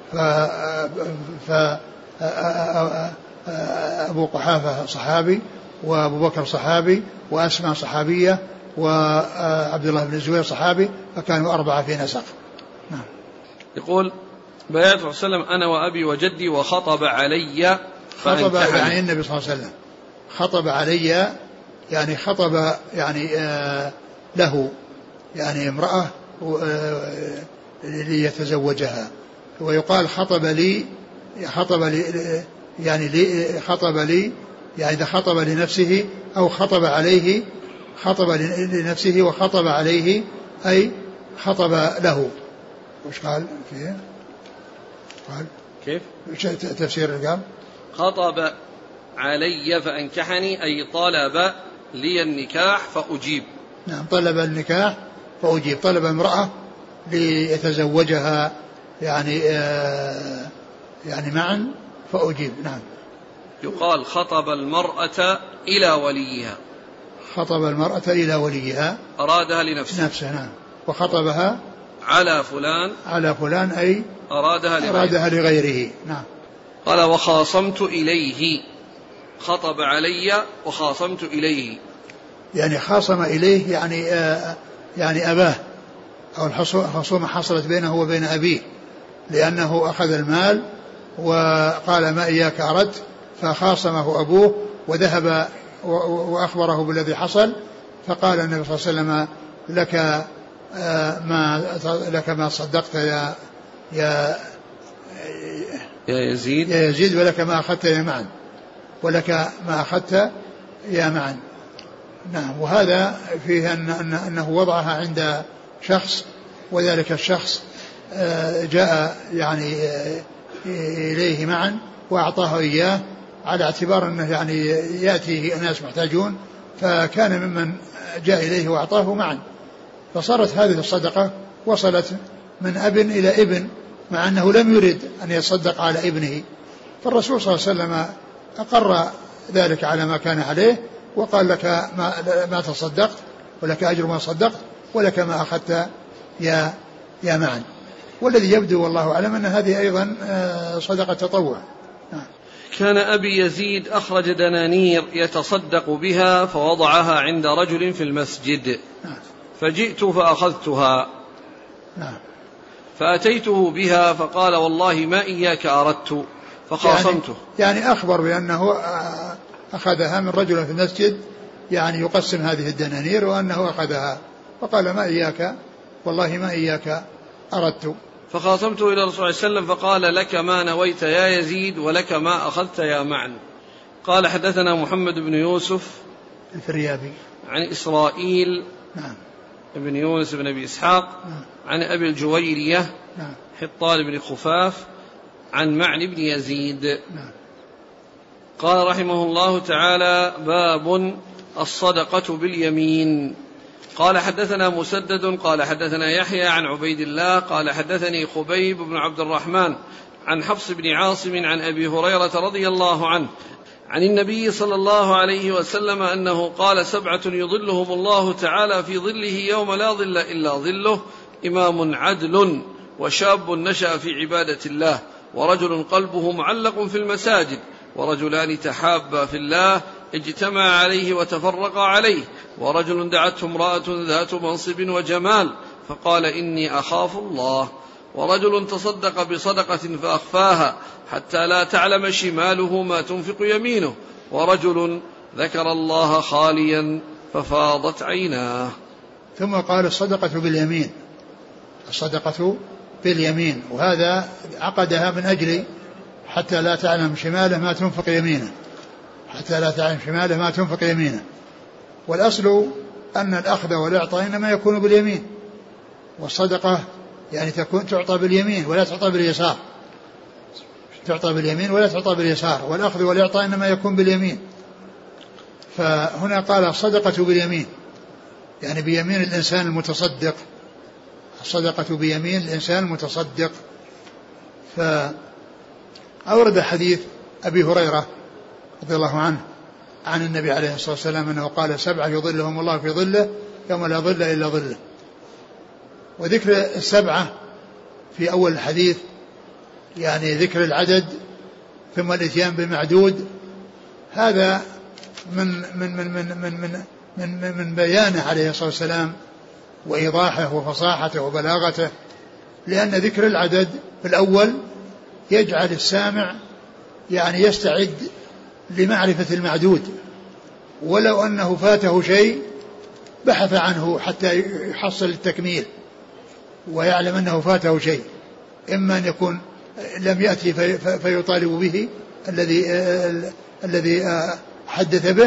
فأبو قحافة صحابي وأبو بكر صحابي وأسماء صحابية وعبد الله بن الزبير صحابي، فكانوا أربعة في نسق. نعم.
يقول بيات صلى الله عليه وسلم أنا وأبي وجدي وخطب علي
خطب يعني النبي صلى الله عليه وسلم خطب علي يعني خطب يعني آه له يعني امرأة آه ليتزوجها. ويقال خطب لي خطب لي يعني لي خطب لي يعني إذا خطب لنفسه أو خطب عليه خطب لنفسه وخطب عليه أي خطب له. وش قال فيه؟ قال
كيف
تفسير قال
خطب علي فأنكحني أي طلب لي النكاح فأجيب.
نعم طلب النكاح فأجيب طلب امرأة ليتزوجها يعني آه يعني معا فأجيب. نعم.
يقال خطب المرأة إلى وليها
خطب المرأة إلى وليها
أرادها لنفسه
نفسه. نعم. وخطبها
على فلان
على فلان أي
أرادها لغيره,
أرادها لغيره. نعم.
قال وخاصمت إليه خطب علي وخاصمت إليه
يعني خاصم إليه يعني آه يعني أباه أو الخصومة حصلت بينه وبين أبيه لأنه أخذ المال وقال ما إياك أردت فخاصمه أبوه وذهب وأخبره بالذي حصل فقال النبي صلى الله عليه وسلم لك ما لك ما صدقت يا يا
يا يزيد
يا يزيد ولك ما أخذت يا معن ولك ما أخذت يا معن. نعم. وهذا فيه أن أنه وضعها عند شخص وذلك الشخص جاء يعني إليه معا وأعطاه إياه على اعتبار أنه يعني يأتيه ناس محتاجون فكان ممن جاء إليه وأعطاه معا فصارت هذه الصدقة وصلت من أب إلى ابن مع أنه لم يرد أن يتصدق على ابنه فالرسول صلى الله عليه وسلم أقر ذلك على ما كان عليه وقال لك ما, ما تصدقت ولك أجر ما صدقت ولك ما أخذت يا يا معا. والذي يبدو والله أعلم أن هذه أيضا صدقة تطوع.
كان أبي يزيد أخرج دنانير يتصدق بها فوضعها عند رجل في المسجد فجئت فأخذتها فأتيته بها فقال والله ما إياك أردت فخاصمته.
يعني, يعني أخبر بأنه أخذها من رجل في المسجد يعني يقسم هذه الدنانير وأنه أخذها فقال ما إياك والله ما إياك أردت
فخاصمته إلى الرسول صلى الله عليه وسلم فقال لك ما نويت يا يزيد ولك ما أخذت يا معن. قال حدثنا محمد بن يوسف
الفريابي
عن إسرائيل
نعم
ابن يونس بن أبي إسحاق
نعم
عن أبي الجويرية
نعم
حطال بن خفاف عن معن بن يزيد
نعم.
قال رحمه الله تعالى باب الصدقة باليمين. قال حدثنا مسدد قال حدثنا يحيى عن عبيد الله قال حدثني خبيب بن عبد الرحمن عن حفص بن عاصم عن أبي هريرة رضي الله عنه عن النبي صلى الله عليه وسلم أنه قال سبعة يظلهم الله تعالى في ظله يوم لا ظل إلا ظله إمام عدل وشاب نشأ في عبادة الله ورجل قلبه معلق في المساجد ورجلان تحابا في الله اجتمع عليه وتفرقا عليه ورجل دعته امرأة ذات منصب وجمال فقال إني أخاف الله ورجل تصدق بصدقة فأخفاها حتى لا تعلم شماله ما تنفق يمينه ورجل ذكر الله خاليا ففاضت عيناه.
ثم قال الصدقة باليمين الصدقة باليمين وهذا عقدها من أجل حتى لا تعلم شماله ما تنفق يمينه حتى لا تعلم شماله ما تنفق يمينه. والأصل أن الأخذ والإعطاء إنما يكون باليمين والصدقة يعني تكون تعطى باليمين ولا تعطى باليسار تعطى باليمين ولا تعطى باليسار والأخذ والإعطاء إنما يكون باليمين. فهنا قال الصدقة باليمين يعني بيمين الإنسان المتصدق الصدقة بيمين الإنسان المتصدق. فأورد حديث أبي هريرة رضي الله عنه عن النبي عليه الصلاة والسلام أنه قال سبعة يظلهم الله في ظله يوم لا ظل إلا ظله. وذكر السبعة في أول الحديث يعني ذكر العدد ثم الاتيان بالمعدود هذا من من من من من من, من, من بيانه عليه الصلاة والسلام وإيضاحه وفصاحته وبلاغته لأن ذكر العدد في الأول يجعل السامع يعني يستعد لمعرفة المعدود، ولو أنه فاته شيء بحث عنه حتى يحصل التكميل ويعلم أنه فاته شيء، إما أن يكون لم يأتي في فيطالب به الذي الذي حدث به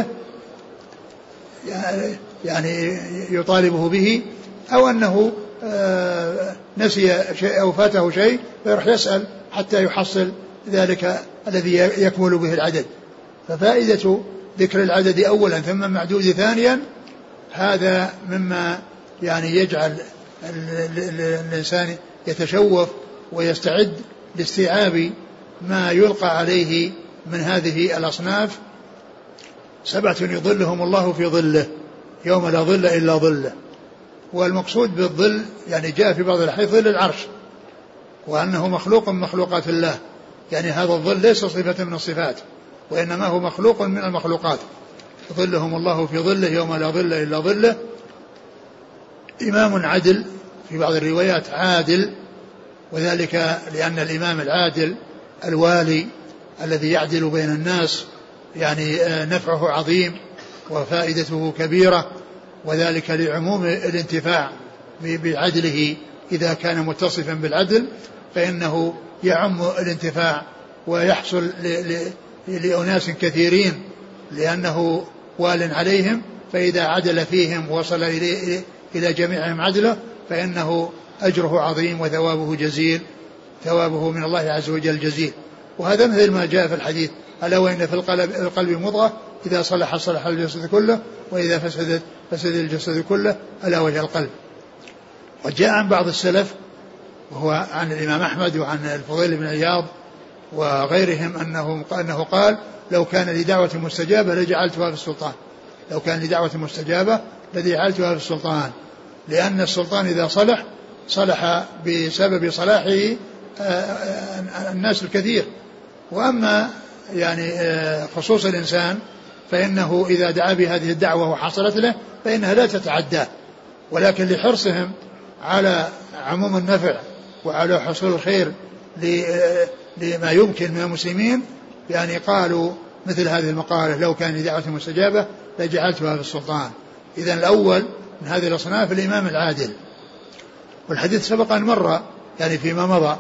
يعني يطالبه به، أو أنه نسي شيء أو فاته شيء فيروح يسأل حتى يحصل ذلك الذي يكمل به العدد. ففائدة ذكر العدد أولا ثم المعدود ثانيا هذا مما يعني يجعل الإنسان يتشوف ويستعد لاستيعاب ما يلقى عليه من هذه الأصناف. سبعة يظلهم الله في ظله يوم لا ظل إلا ظله. والمقصود بالظل يعني جاء في بعض الأحاديث ظل العرش، وأنه مخلوق من مخلوقات الله، يعني هذا الظل ليس صفة من الصفات وإنما هو مخلوق من المخلوقات. ظلهم الله في ظله يوم لا ظل إلا ظله. إمام عدل، في بعض الروايات عادل، وذلك لأن الإمام العادل الوالي الذي يعدل بين الناس يعني نفعه عظيم وفائدته كبيرة، وذلك لعموم الانتفاع بعدله. إذا كان متصفا بالعدل فإنه يعم الانتفاع ويحصل لأناس كثيرين لأنه وال عليهم، فإذا عدل فيهم وصل إلى جميعهم عدله فإنه أجره عظيم وثوابه جزيل، ثوابه من الله عز وجل جزيل. وهذا مثل ما جاء في الحديث: ألا وإن في القلب, القلب مضغة إذا صلح صلح الجسد كله وإذا فسدت فسد الجسد كله ألا وهي القلب. وجاء عن بعض السلف وهو عن الإمام أحمد وعن الفضيل بن عياض وغيرهم أنه, أنه قال: لو كان لدعوة مستجابة لجعلتها في السلطان، لو كان لدعوة مستجابة لجعلتها في السلطان، لأن السلطان إذا صلح صلح بسبب صلاحه الناس الكثير. وأما يعني خصوص الإنسان فإنه إذا دعا بهذه الدعوة وحصلت له فإنها لا تتعدى، ولكن لحرصهم على عموم النفع وعلى حصول الخير لما يمكن من المسلمين يعني قالوا مثل هذه المقالة: لو كان لدعوة مستجابة لجعلتها في السلطان. إذن الأول من هذه الأصناف الإمام العادل. والحديث سبق أن مر يعني فيما مضى: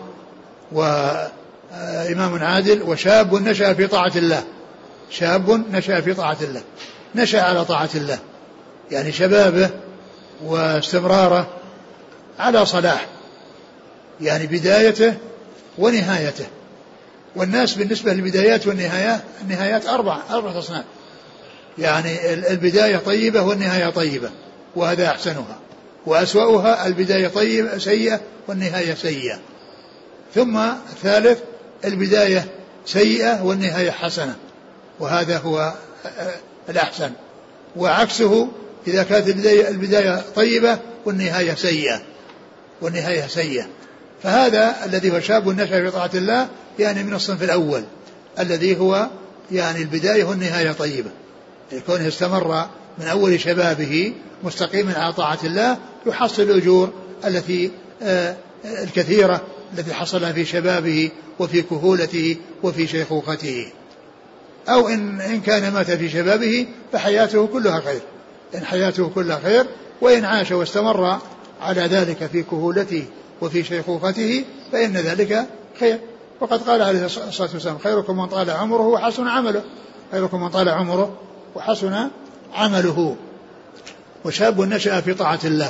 وإمام عادل وشاب نشأ في طاعة الله. شاب نشأ في طاعة الله، نشأ على طاعة الله، يعني شبابه واستمراره على صلاح، يعني بدايته ونهايته. والناس بالنسبة للبدايات والنهايات النهايات أربعة أربعة أصناف، يعني البداية طيبة والنهاية طيبة وهذا أحسنها، وأسوأها البداية طيبة سيئة والنهاية سيئة. ثم الثالث البداية سيئة والنهاية حسنة وهذا هو الأحسن. وعكسه إذا كانت البداية, البداية طيبة والنهاية سيئة والنهاية سيئة. فهذا الذي هو شاب نشأ في طاعة الله يعني من الصنف الأول الذي هو يعني البداية والنهاية طيبة، يكون استمر من أول شبابه مستقيما على طاعة الله يحصل الأجور التي آه الكثيرة التي حصلها في شبابه وفي كهولته وفي شيخوخته. أو إن, إن كان مات في شبابه فحياته كلها خير، إن حياته كلها خير، وإن عاش واستمر على ذلك في كهولته وفي شيخوخته فإن ذلك خير. وقد قال عليه الصلاة والسلام: خيركم من طال عمره وحسن عمله، خيركم من طال عمره وحسن عمله. وشاب نشأ في طاعة الله،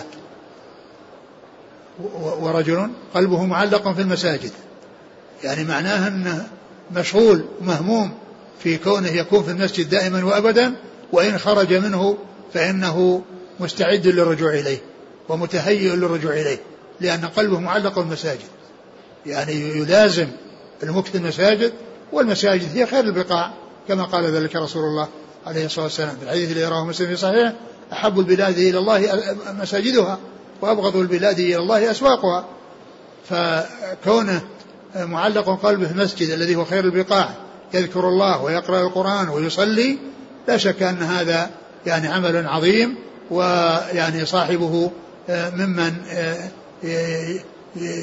ورجل قلبه معلق في المساجد، يعني معناها أنه مشغول مهموم في كونه يكون في المسجد دائما وأبدا، وإن خرج منه فإنه مستعد للرجوع إليه ومتهيئ للرجوع إليه، لأن قلبه معلق في المساجد، يعني يلازم المكث المساجد، والمساجد هي خير البقاع كما قال ذلك رسول الله عليه الصلاة والسلام في الحديث الذي رواه مسلم في صحيح: أحب البلاد إلى الله مساجدها وأبغض البلاد إلى الله أسواقها. فكونه معلق قلبه في المسجد الذي هو خير البقاع يذكر الله ويقرأ القرآن ويصلي، لا شك أن هذا يعني عمل عظيم، ويعني صاحبه ممن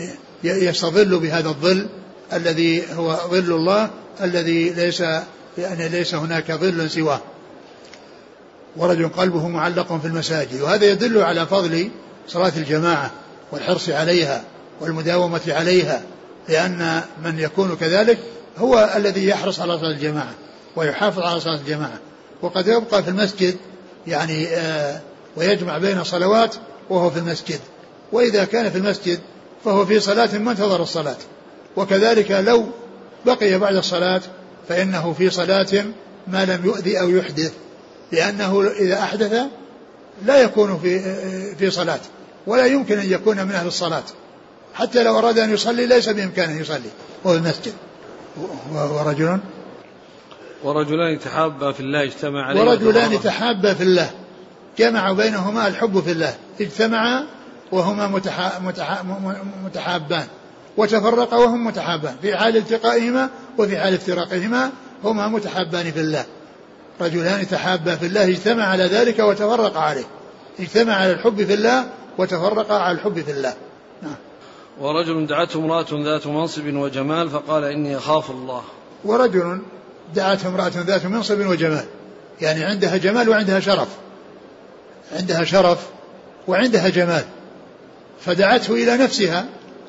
يستظل بهذا الظل الذي هو ظل الله الذي ليس يعني ليس هناك ظل سواه. ورجل قلبه معلق في المساجد. وهذا يدل على فضل صلاة الجماعة والحرص عليها والمداومة عليها، لأن من يكون كذلك هو الذي يحرص على صلاة الجماعة ويحافظ على صلاة الجماعة. وقد يبقى في المسجد يعني آه ويجمع بين صلوات وهو في المسجد، وإذا كان في المسجد فهو في صلاة ما انتظر الصلاة. وكذلك لو بقي بعد الصلاة فإنه في صلاة ما لم يؤذي أو يحدث، لأنه إذا أحدث لا يكون في في صلاة ولا يمكن أن يكون من أهل الصلاة، حتى لو أراد أن يصلي ليس بإمكانه يصلي وهو المسجد. ورجل
ورجلان تحابا في الله اجتمع عليه
ورجلان تحابا في الله جمع بينهما الحب في الله، اجتمعا وهما متحا متحا متحابان، وتفرقا وهم متحابان، في حال التقائهما وفي حال افتراقهما هما متحابان في الله. رجلان تحابا في الله اجتمع على ذلك وتفرق عليه، اجتمع على الحب في الله وتفرق على الحب في الله. نعم.
ورجل دعته امرأة ذات منصب وجمال فقال إني أخاف الله.
ورجل دعته امرأة ذات منصب وجمال، يعني عندها جمال وعندها شرف، عندها شرف وعندها جمال، فدعته إلى نفسها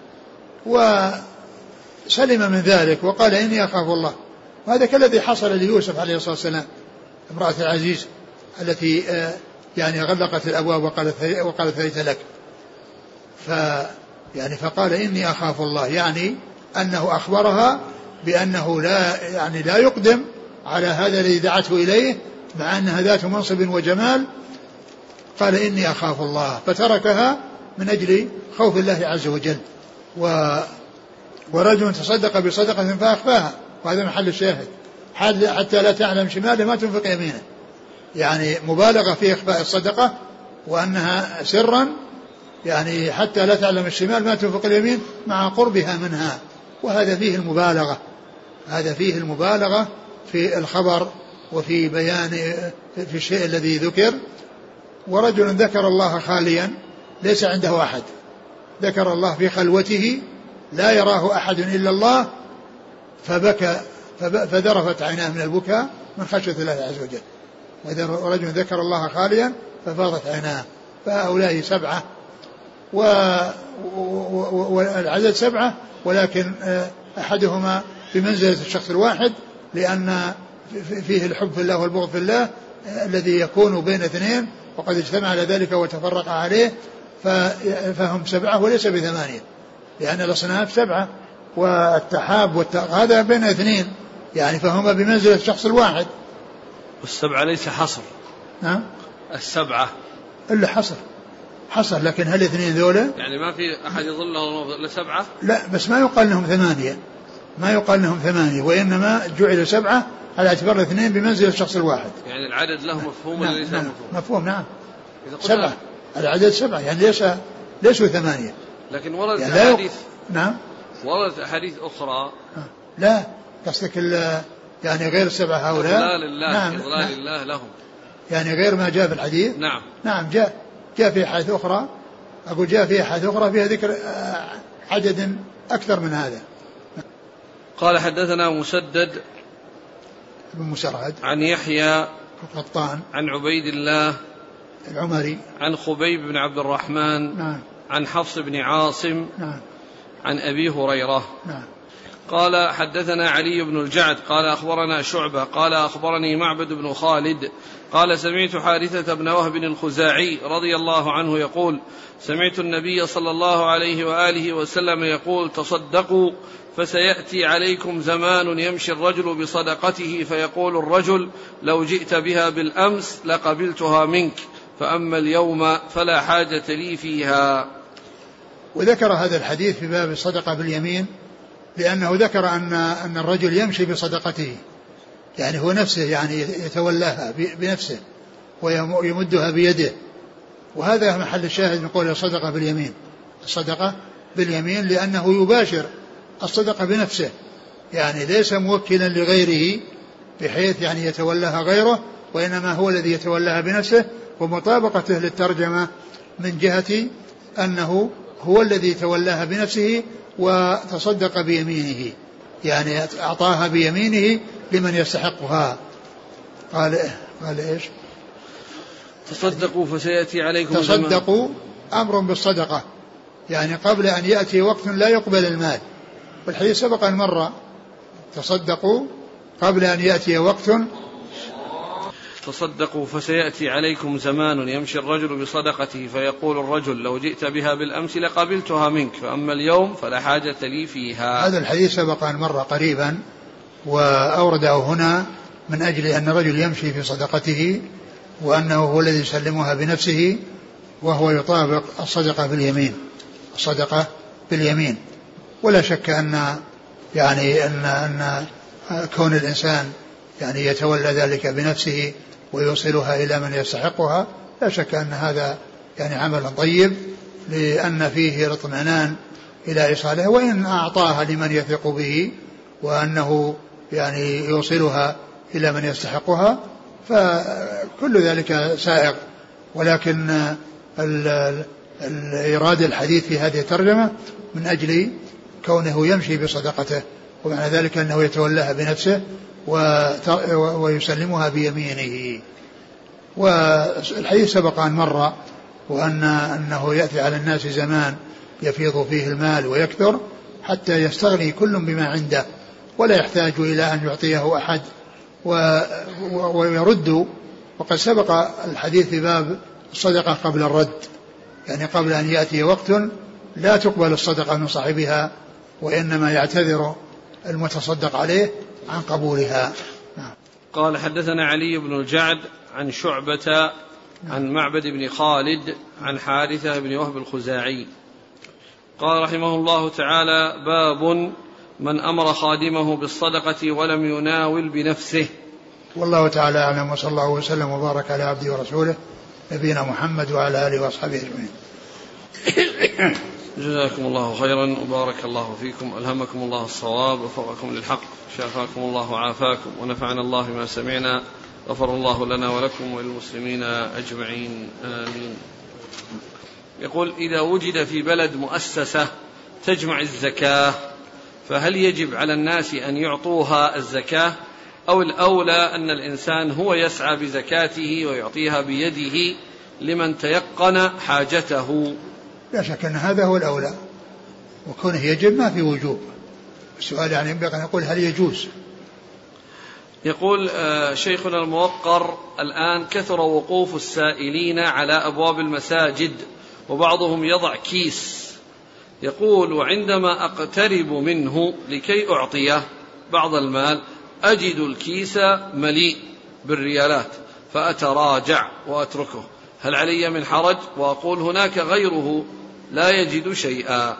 وسلم من ذلك وقال إني أخاف الله. وهذا كالذي حصل ليوسف عليه الصلاة والسلام امرأة العزيز التي يعني غلقت الأبواب وقالت وقالت هيت لك، ف يعني فقال إني أخاف الله، يعني أنه أخبرها بأنه لا يعني لا يقدم على هذا الذي دعته إليه مع أنها ذات منصب وجمال. قال إني أخاف الله فتركها من أجل خوف الله عز وجل. و ورجل تصدق بصدقة فأخفاها، وهذا محل الشاهد، حتى لا تعلم شماله ما تنفق يمينه، يعني مبالغة في إخفاء الصدقة وأنها سرا، يعني حتى لا تعلم الشمال ما تنفق اليمين مع قربها منها، وهذا فيه المبالغة، هذا فيه المبالغة في الخبر وفي بيان في الشيء الذي ذكر. ورجل ذكر الله خاليا ليس عنده أحد، ذكر الله في خلوته لا يراه أحد إلا الله فبكى فذرفت عيناه من البكاء من خشية الله عز وجل. ورجل ذكر الله خاليا ففاضت عيناه. فهؤلاء سبعة والعدد سبعة، ولكن أحدهما بمنزلة الشخص الواحد، لأن فيه الحب في الله والبغض في الله الذي يكون بين اثنين، وقد اجتمع على ذلك وتفرق عليه، فهم سبعة وليس بثمانية، لأن الأصناف سبعة والتحاب والتق... هذا بين اثنين، يعني فهما بمنزلة الشخص الواحد.
والسبعة ليس حصر.
نعم
السبعة
إلا حصر حصر، لكن هل اثنين ذولا
يعني ما في أحد يظله إلا سبعة؟
لا، بس ما يقال لهم ثمانية، ما يقال لهم ثمانية، وإنما جعل سبعة على اعتبار الاثنين بمنزلة الشخص الواحد.
يعني العدد له مفهوم
ولا
نعم ليس
نعم
مفهوم؟
مفهوم نعم. سبعة العدد سبعة، يعني ليس ليسوا ثمانية.
لكن وردت
يعني
أحاديث
يق... نعم
وردت أحاديث أخرى.
لا قصدك يعني غير السبعة هؤلاء.
إضلال الله
نعم
إضلال
نعم.
الله لهم،
يعني غير ما جاء في الحديث.
نعم
نعم جاء جاء في أحاديث أخرى، أقول جاء في أحاديث أخرى فيها ذكر عدد أكثر من هذا.
قال حدثنا مسدد
بن مسرهد
عن يحيى
القطان
عن عبيد الله
العمري
عن خبيب بن عبد الرحمن
نعم
عن حفص بن عاصم
نعم
عن أبي هريرة
نعم
قال حدثنا علي بن الجعد قال أخبرنا شعبة قال أخبرني معبد بن خالد قال سمعت حارثة بن وهب الخزاعي رضي الله عنه يقول سمعت النبي صلى الله عليه وآله وسلم يقول تصدقوا فسيأتي عليكم زمان يمشي الرجل بصدقته فيقول الرجل لو جئت بها بالأمس لقبلتها منك فأما اليوم فلا حاجة لي فيها.
وذكر هذا الحديث في باب الصدقة باليمين، لأنه ذكر أن أن الرجل يمشي بصدقته، يعني هو نفسه يعني يتولاها بنفسه ويمدها بيده، وهذا محل الشاهد من قول الصدقة باليمين، الصدقة باليمين لأنه يباشر الصدقة بنفسه، يعني ليس موكلا لغيره بحيث يعني يتولاها غيره، وإنما هو الذي يتولاها بنفسه، ومطابقته للترجمة من جهة أنه هو الذي تولاها بنفسه وتصدق بيمينه، يعني أعطاها بيمينه لمن يستحقها. قال قال إيش؟
تصدقوا فسيأتي عليكم
تصدقوا أمر بالصدقة، يعني قبل أن يأتي وقت لا يقبل المال، والحديث سبق أن مر. تصدقوا قبل أن يأتي وقت.
تصدقوا فسيأتي عليكم زمان يمشي الرجل بصدقته فيقول الرجل لو جئت بها بالأمس لقبلتها منك، فأما اليوم فلا حاجة لي فيها.
هذا الحديث سبق أن مر قريبا، وأورده هنا من أجل أن الرجل يمشي في صدقته وأنه هو الذي يسلمها بنفسه، وهو يطابق الصدقة باليمين، الصدقة باليمين. ولا شك أن يعني أن أن كون الإنسان يعني يتولى ذلك بنفسه ويوصلها إلى من يستحقها، لا شك أن هذا يعني عمل طيب، لأن فيه الاطمئنان إلى إيصالها، وإن أعطاها لمن يثق به وأنه يعني يوصلها إلى من يستحقها فكل ذلك سائغ. ولكن الإيراد الحديث في هذه الترجمة من أجل كونه يمشي بصدقته، ومعنى ذلك أنه يتولاها بنفسه ويسلمها بيمينه. والحديث سبق أن مر، وأن أنه يأتي على الناس زمان يفيض فيه المال ويكثر حتى يستغني كل بما عنده ولا يحتاج إلى أن يعطيه أحد ويرد. وقد سبق الحديث في باب الصدقة قبل الرد، يعني قبل أن يأتي وقت لا تقبل الصدقة من صاحبها، وإنما يعتذر المتصدق عليه عن قبولها.
قال حدثنا علي بن الجعد عن شعبة عن معبد بن خالد عن حارثة بن وهب الخزاعي قال رحمه الله تعالى: باب من أمر خادمه بالصدقة ولم يناول بنفسه.
والله تعالى أعلم، وصلى الله وسلم وبارك على عبده ورسوله نبينا محمد وعلى آله وأصحابه أجمعين.
جزاكم الله خيرا وبارك الله فيكم، ألهمكم الله الصواب ووفقكم للحق، شافاكم الله وعافاكم، ونفعنا الله بما سمعنا، غفر الله لنا ولكم وللمسلمين أجمعين، آمين. يقول: إذا وجد في بلد مؤسسة تجمع الزكاة فهل يجب على الناس أن يعطوها الزكاة، أو الأولى أن الإنسان هو يسعى بزكاته ويعطيها بيده لمن تيقن حاجته؟
لا شك أن هذا هو الأولى، وكونه يجب ما في وجوب. السؤال يعني ينبغي أن يقول هل يجوز.
يقول شيخنا الموقر: الآن كثر وقوف السائلين على أبواب المساجد وبعضهم يضع كيس، يقول: وعندما أقترب منه لكي أعطيه بعض المال أجد الكيس مليء بالريالات فأتراجع وأتركه، هل علي من حرج؟ وأقول هناك غيره لا يجد شيئا.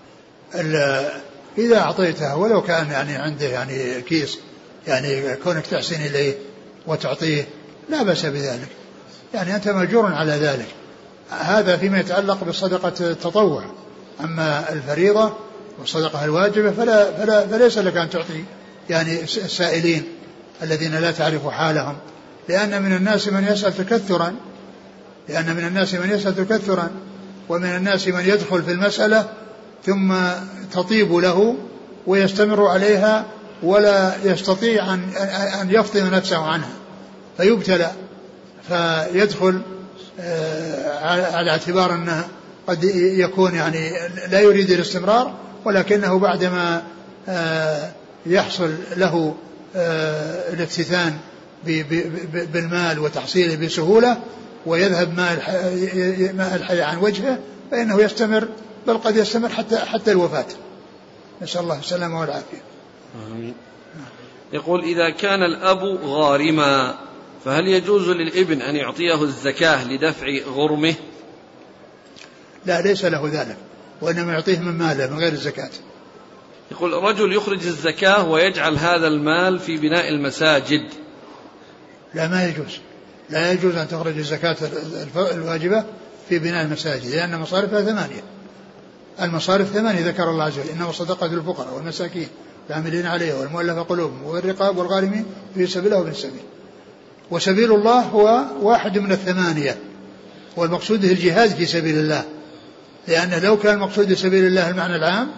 إذا أعطيته ولو كان يعني عنده يعني كيس، يعني كونك تحسن إليه وتعطيه لا بأس بذلك، يعني أنت مأجور على ذلك. هذا فيما يتعلق بصدقة التطوع. أما الفريضة والصدقة الواجبة فلا فلا فليس لك أن تعطي يعني السائلين الذين لا تعرف حالهم، لأن من الناس من يسأل تكثرا لأن من الناس من يسأل تكثرا ومن الناس من يدخل في المسألة ثم تطيب له ويستمر عليها ولا يستطيع أن أن يفطن نفسه عنها فيبتلى، فيدخل على اعتبار أنه قد يكون يعني لا يريد الاستمرار، ولكنه بعدما يحصل له الافتتان بالمال وتحصيله بسهولة ويذهب ماء الحياة عن وجهه فإنه يستمر، بل قد يستمر حتى حتى الوفاة، نسأل الله السلامة والعافية.
آمين. يقول: إذا كان الأب غارما فهل يجوز للابن أن يعطيه الزكاة لدفع غرمه؟
لا، ليس له ذلك، وإنما يعطيه من ماله من غير الزكاة.
يقول: رجل يخرج الزكاة ويجعل هذا المال في بناء المساجد.
لا، ما يجوز، لا يجوز أن تخرج الزكاة الواجبة في بناء المساجد، لأن مصارفها ثمانية، المصارف ثمانية ذكر الله عز وجل: إنما صدقة الفقراء والمساكين العاملين عليها والمؤلفة قلوبهم والرقاب والغارمين في سبيل الله وابن السبيل. وسبيل الله هو واحد من الثمانية، والمقصود الجهاد في سبيل الله، لأن لو كان المقصود سبيل الله المعنى العام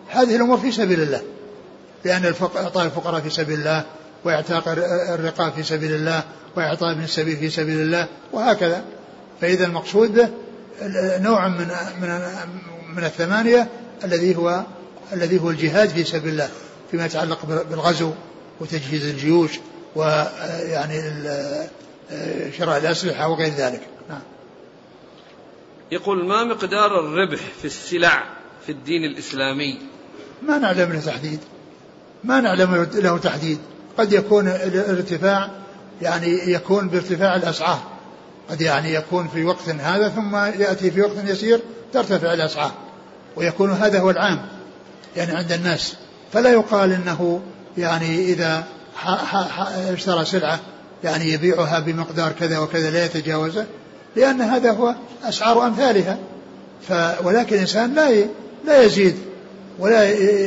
هذه الأمور في سبيل الله، لأن إعطاء الفقراء في سبيل الله، وإعتاق الرقاب في سبيل الله، وإعطاء ابن السبيل في سبيل الله، وهكذا. فإذا المقصود به نوع من من من الثمانية الذي هو الذي هو الجهاد في سبيل الله فيما يتعلق بالغزو وتجهيز الجيوش ويعني شراء الأسلحة وغير ذلك. نعم.
يقول: ما مقدار الربح في السلع في الدين الإسلامي؟
ما نعلم له تحديد، ما نعلم له تحديد. قد يكون الارتفاع يعني يكون بارتفاع الأسعار، قد يعني يكون في وقت هذا ثم يأتي في وقت يسير ترتفع الأسعار، ويكون هذا هو العام يعني عند الناس. فلا يقال إنه يعني إذا اشترى سلعة يعني يبيعها بمقدار كذا وكذا لا يتجاوزه، لأن هذا هو أسعار أمثالها. ولكن الإنسان لا لا يزيد ولا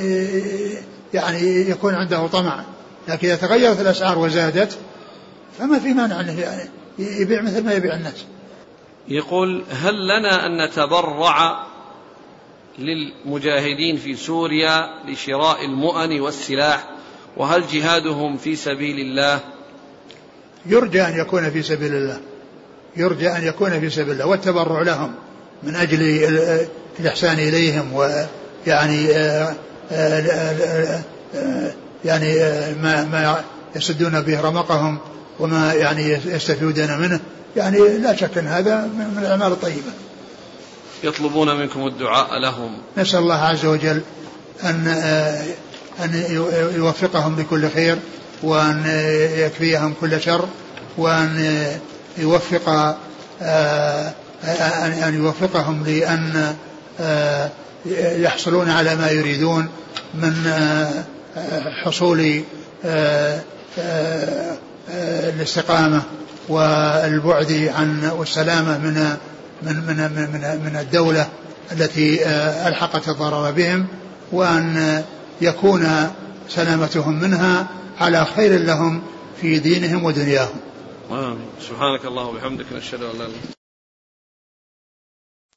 يعني يكون عنده طمع، لكن إذا تغيرت الأسعار وزادت فما في مانع أنه يعني يبيع مثل ما يبيع الناس.
يقول: هل لنا أن نتبرع للمجاهدين في سوريا لشراء المؤن والسلاح، وهل جهادهم في سبيل الله؟
يرجى أن يكون في سبيل الله، يرجى أن يكون في سبيل الله، والتبرع لهم من أجل الإحسان إليهم، ويعني يعني ما ما يسدون به رمقهم وما يعني يستفيدون منه، يعني لا شك أن هذا من الأعمال الطيبة.
يطلبون منكم الدعاء لهم.
نسأل الله عز وجل أن أن يوفقهم لكل خير، وأن يكفيهم كل شر، وأن يوفق أن يوفقهم لأن يحصلون على ما يريدون من حصول الاستقامة والبعد عن والسلامة من من من من من الدولة التي ألحقت الضرر بهم، وأن يكون سلامتهم منها على خير لهم في دينهم ودنياهم.
آمين. سبحانك اللهم وبحمدك، نشهد أن لا إله إلا أنت.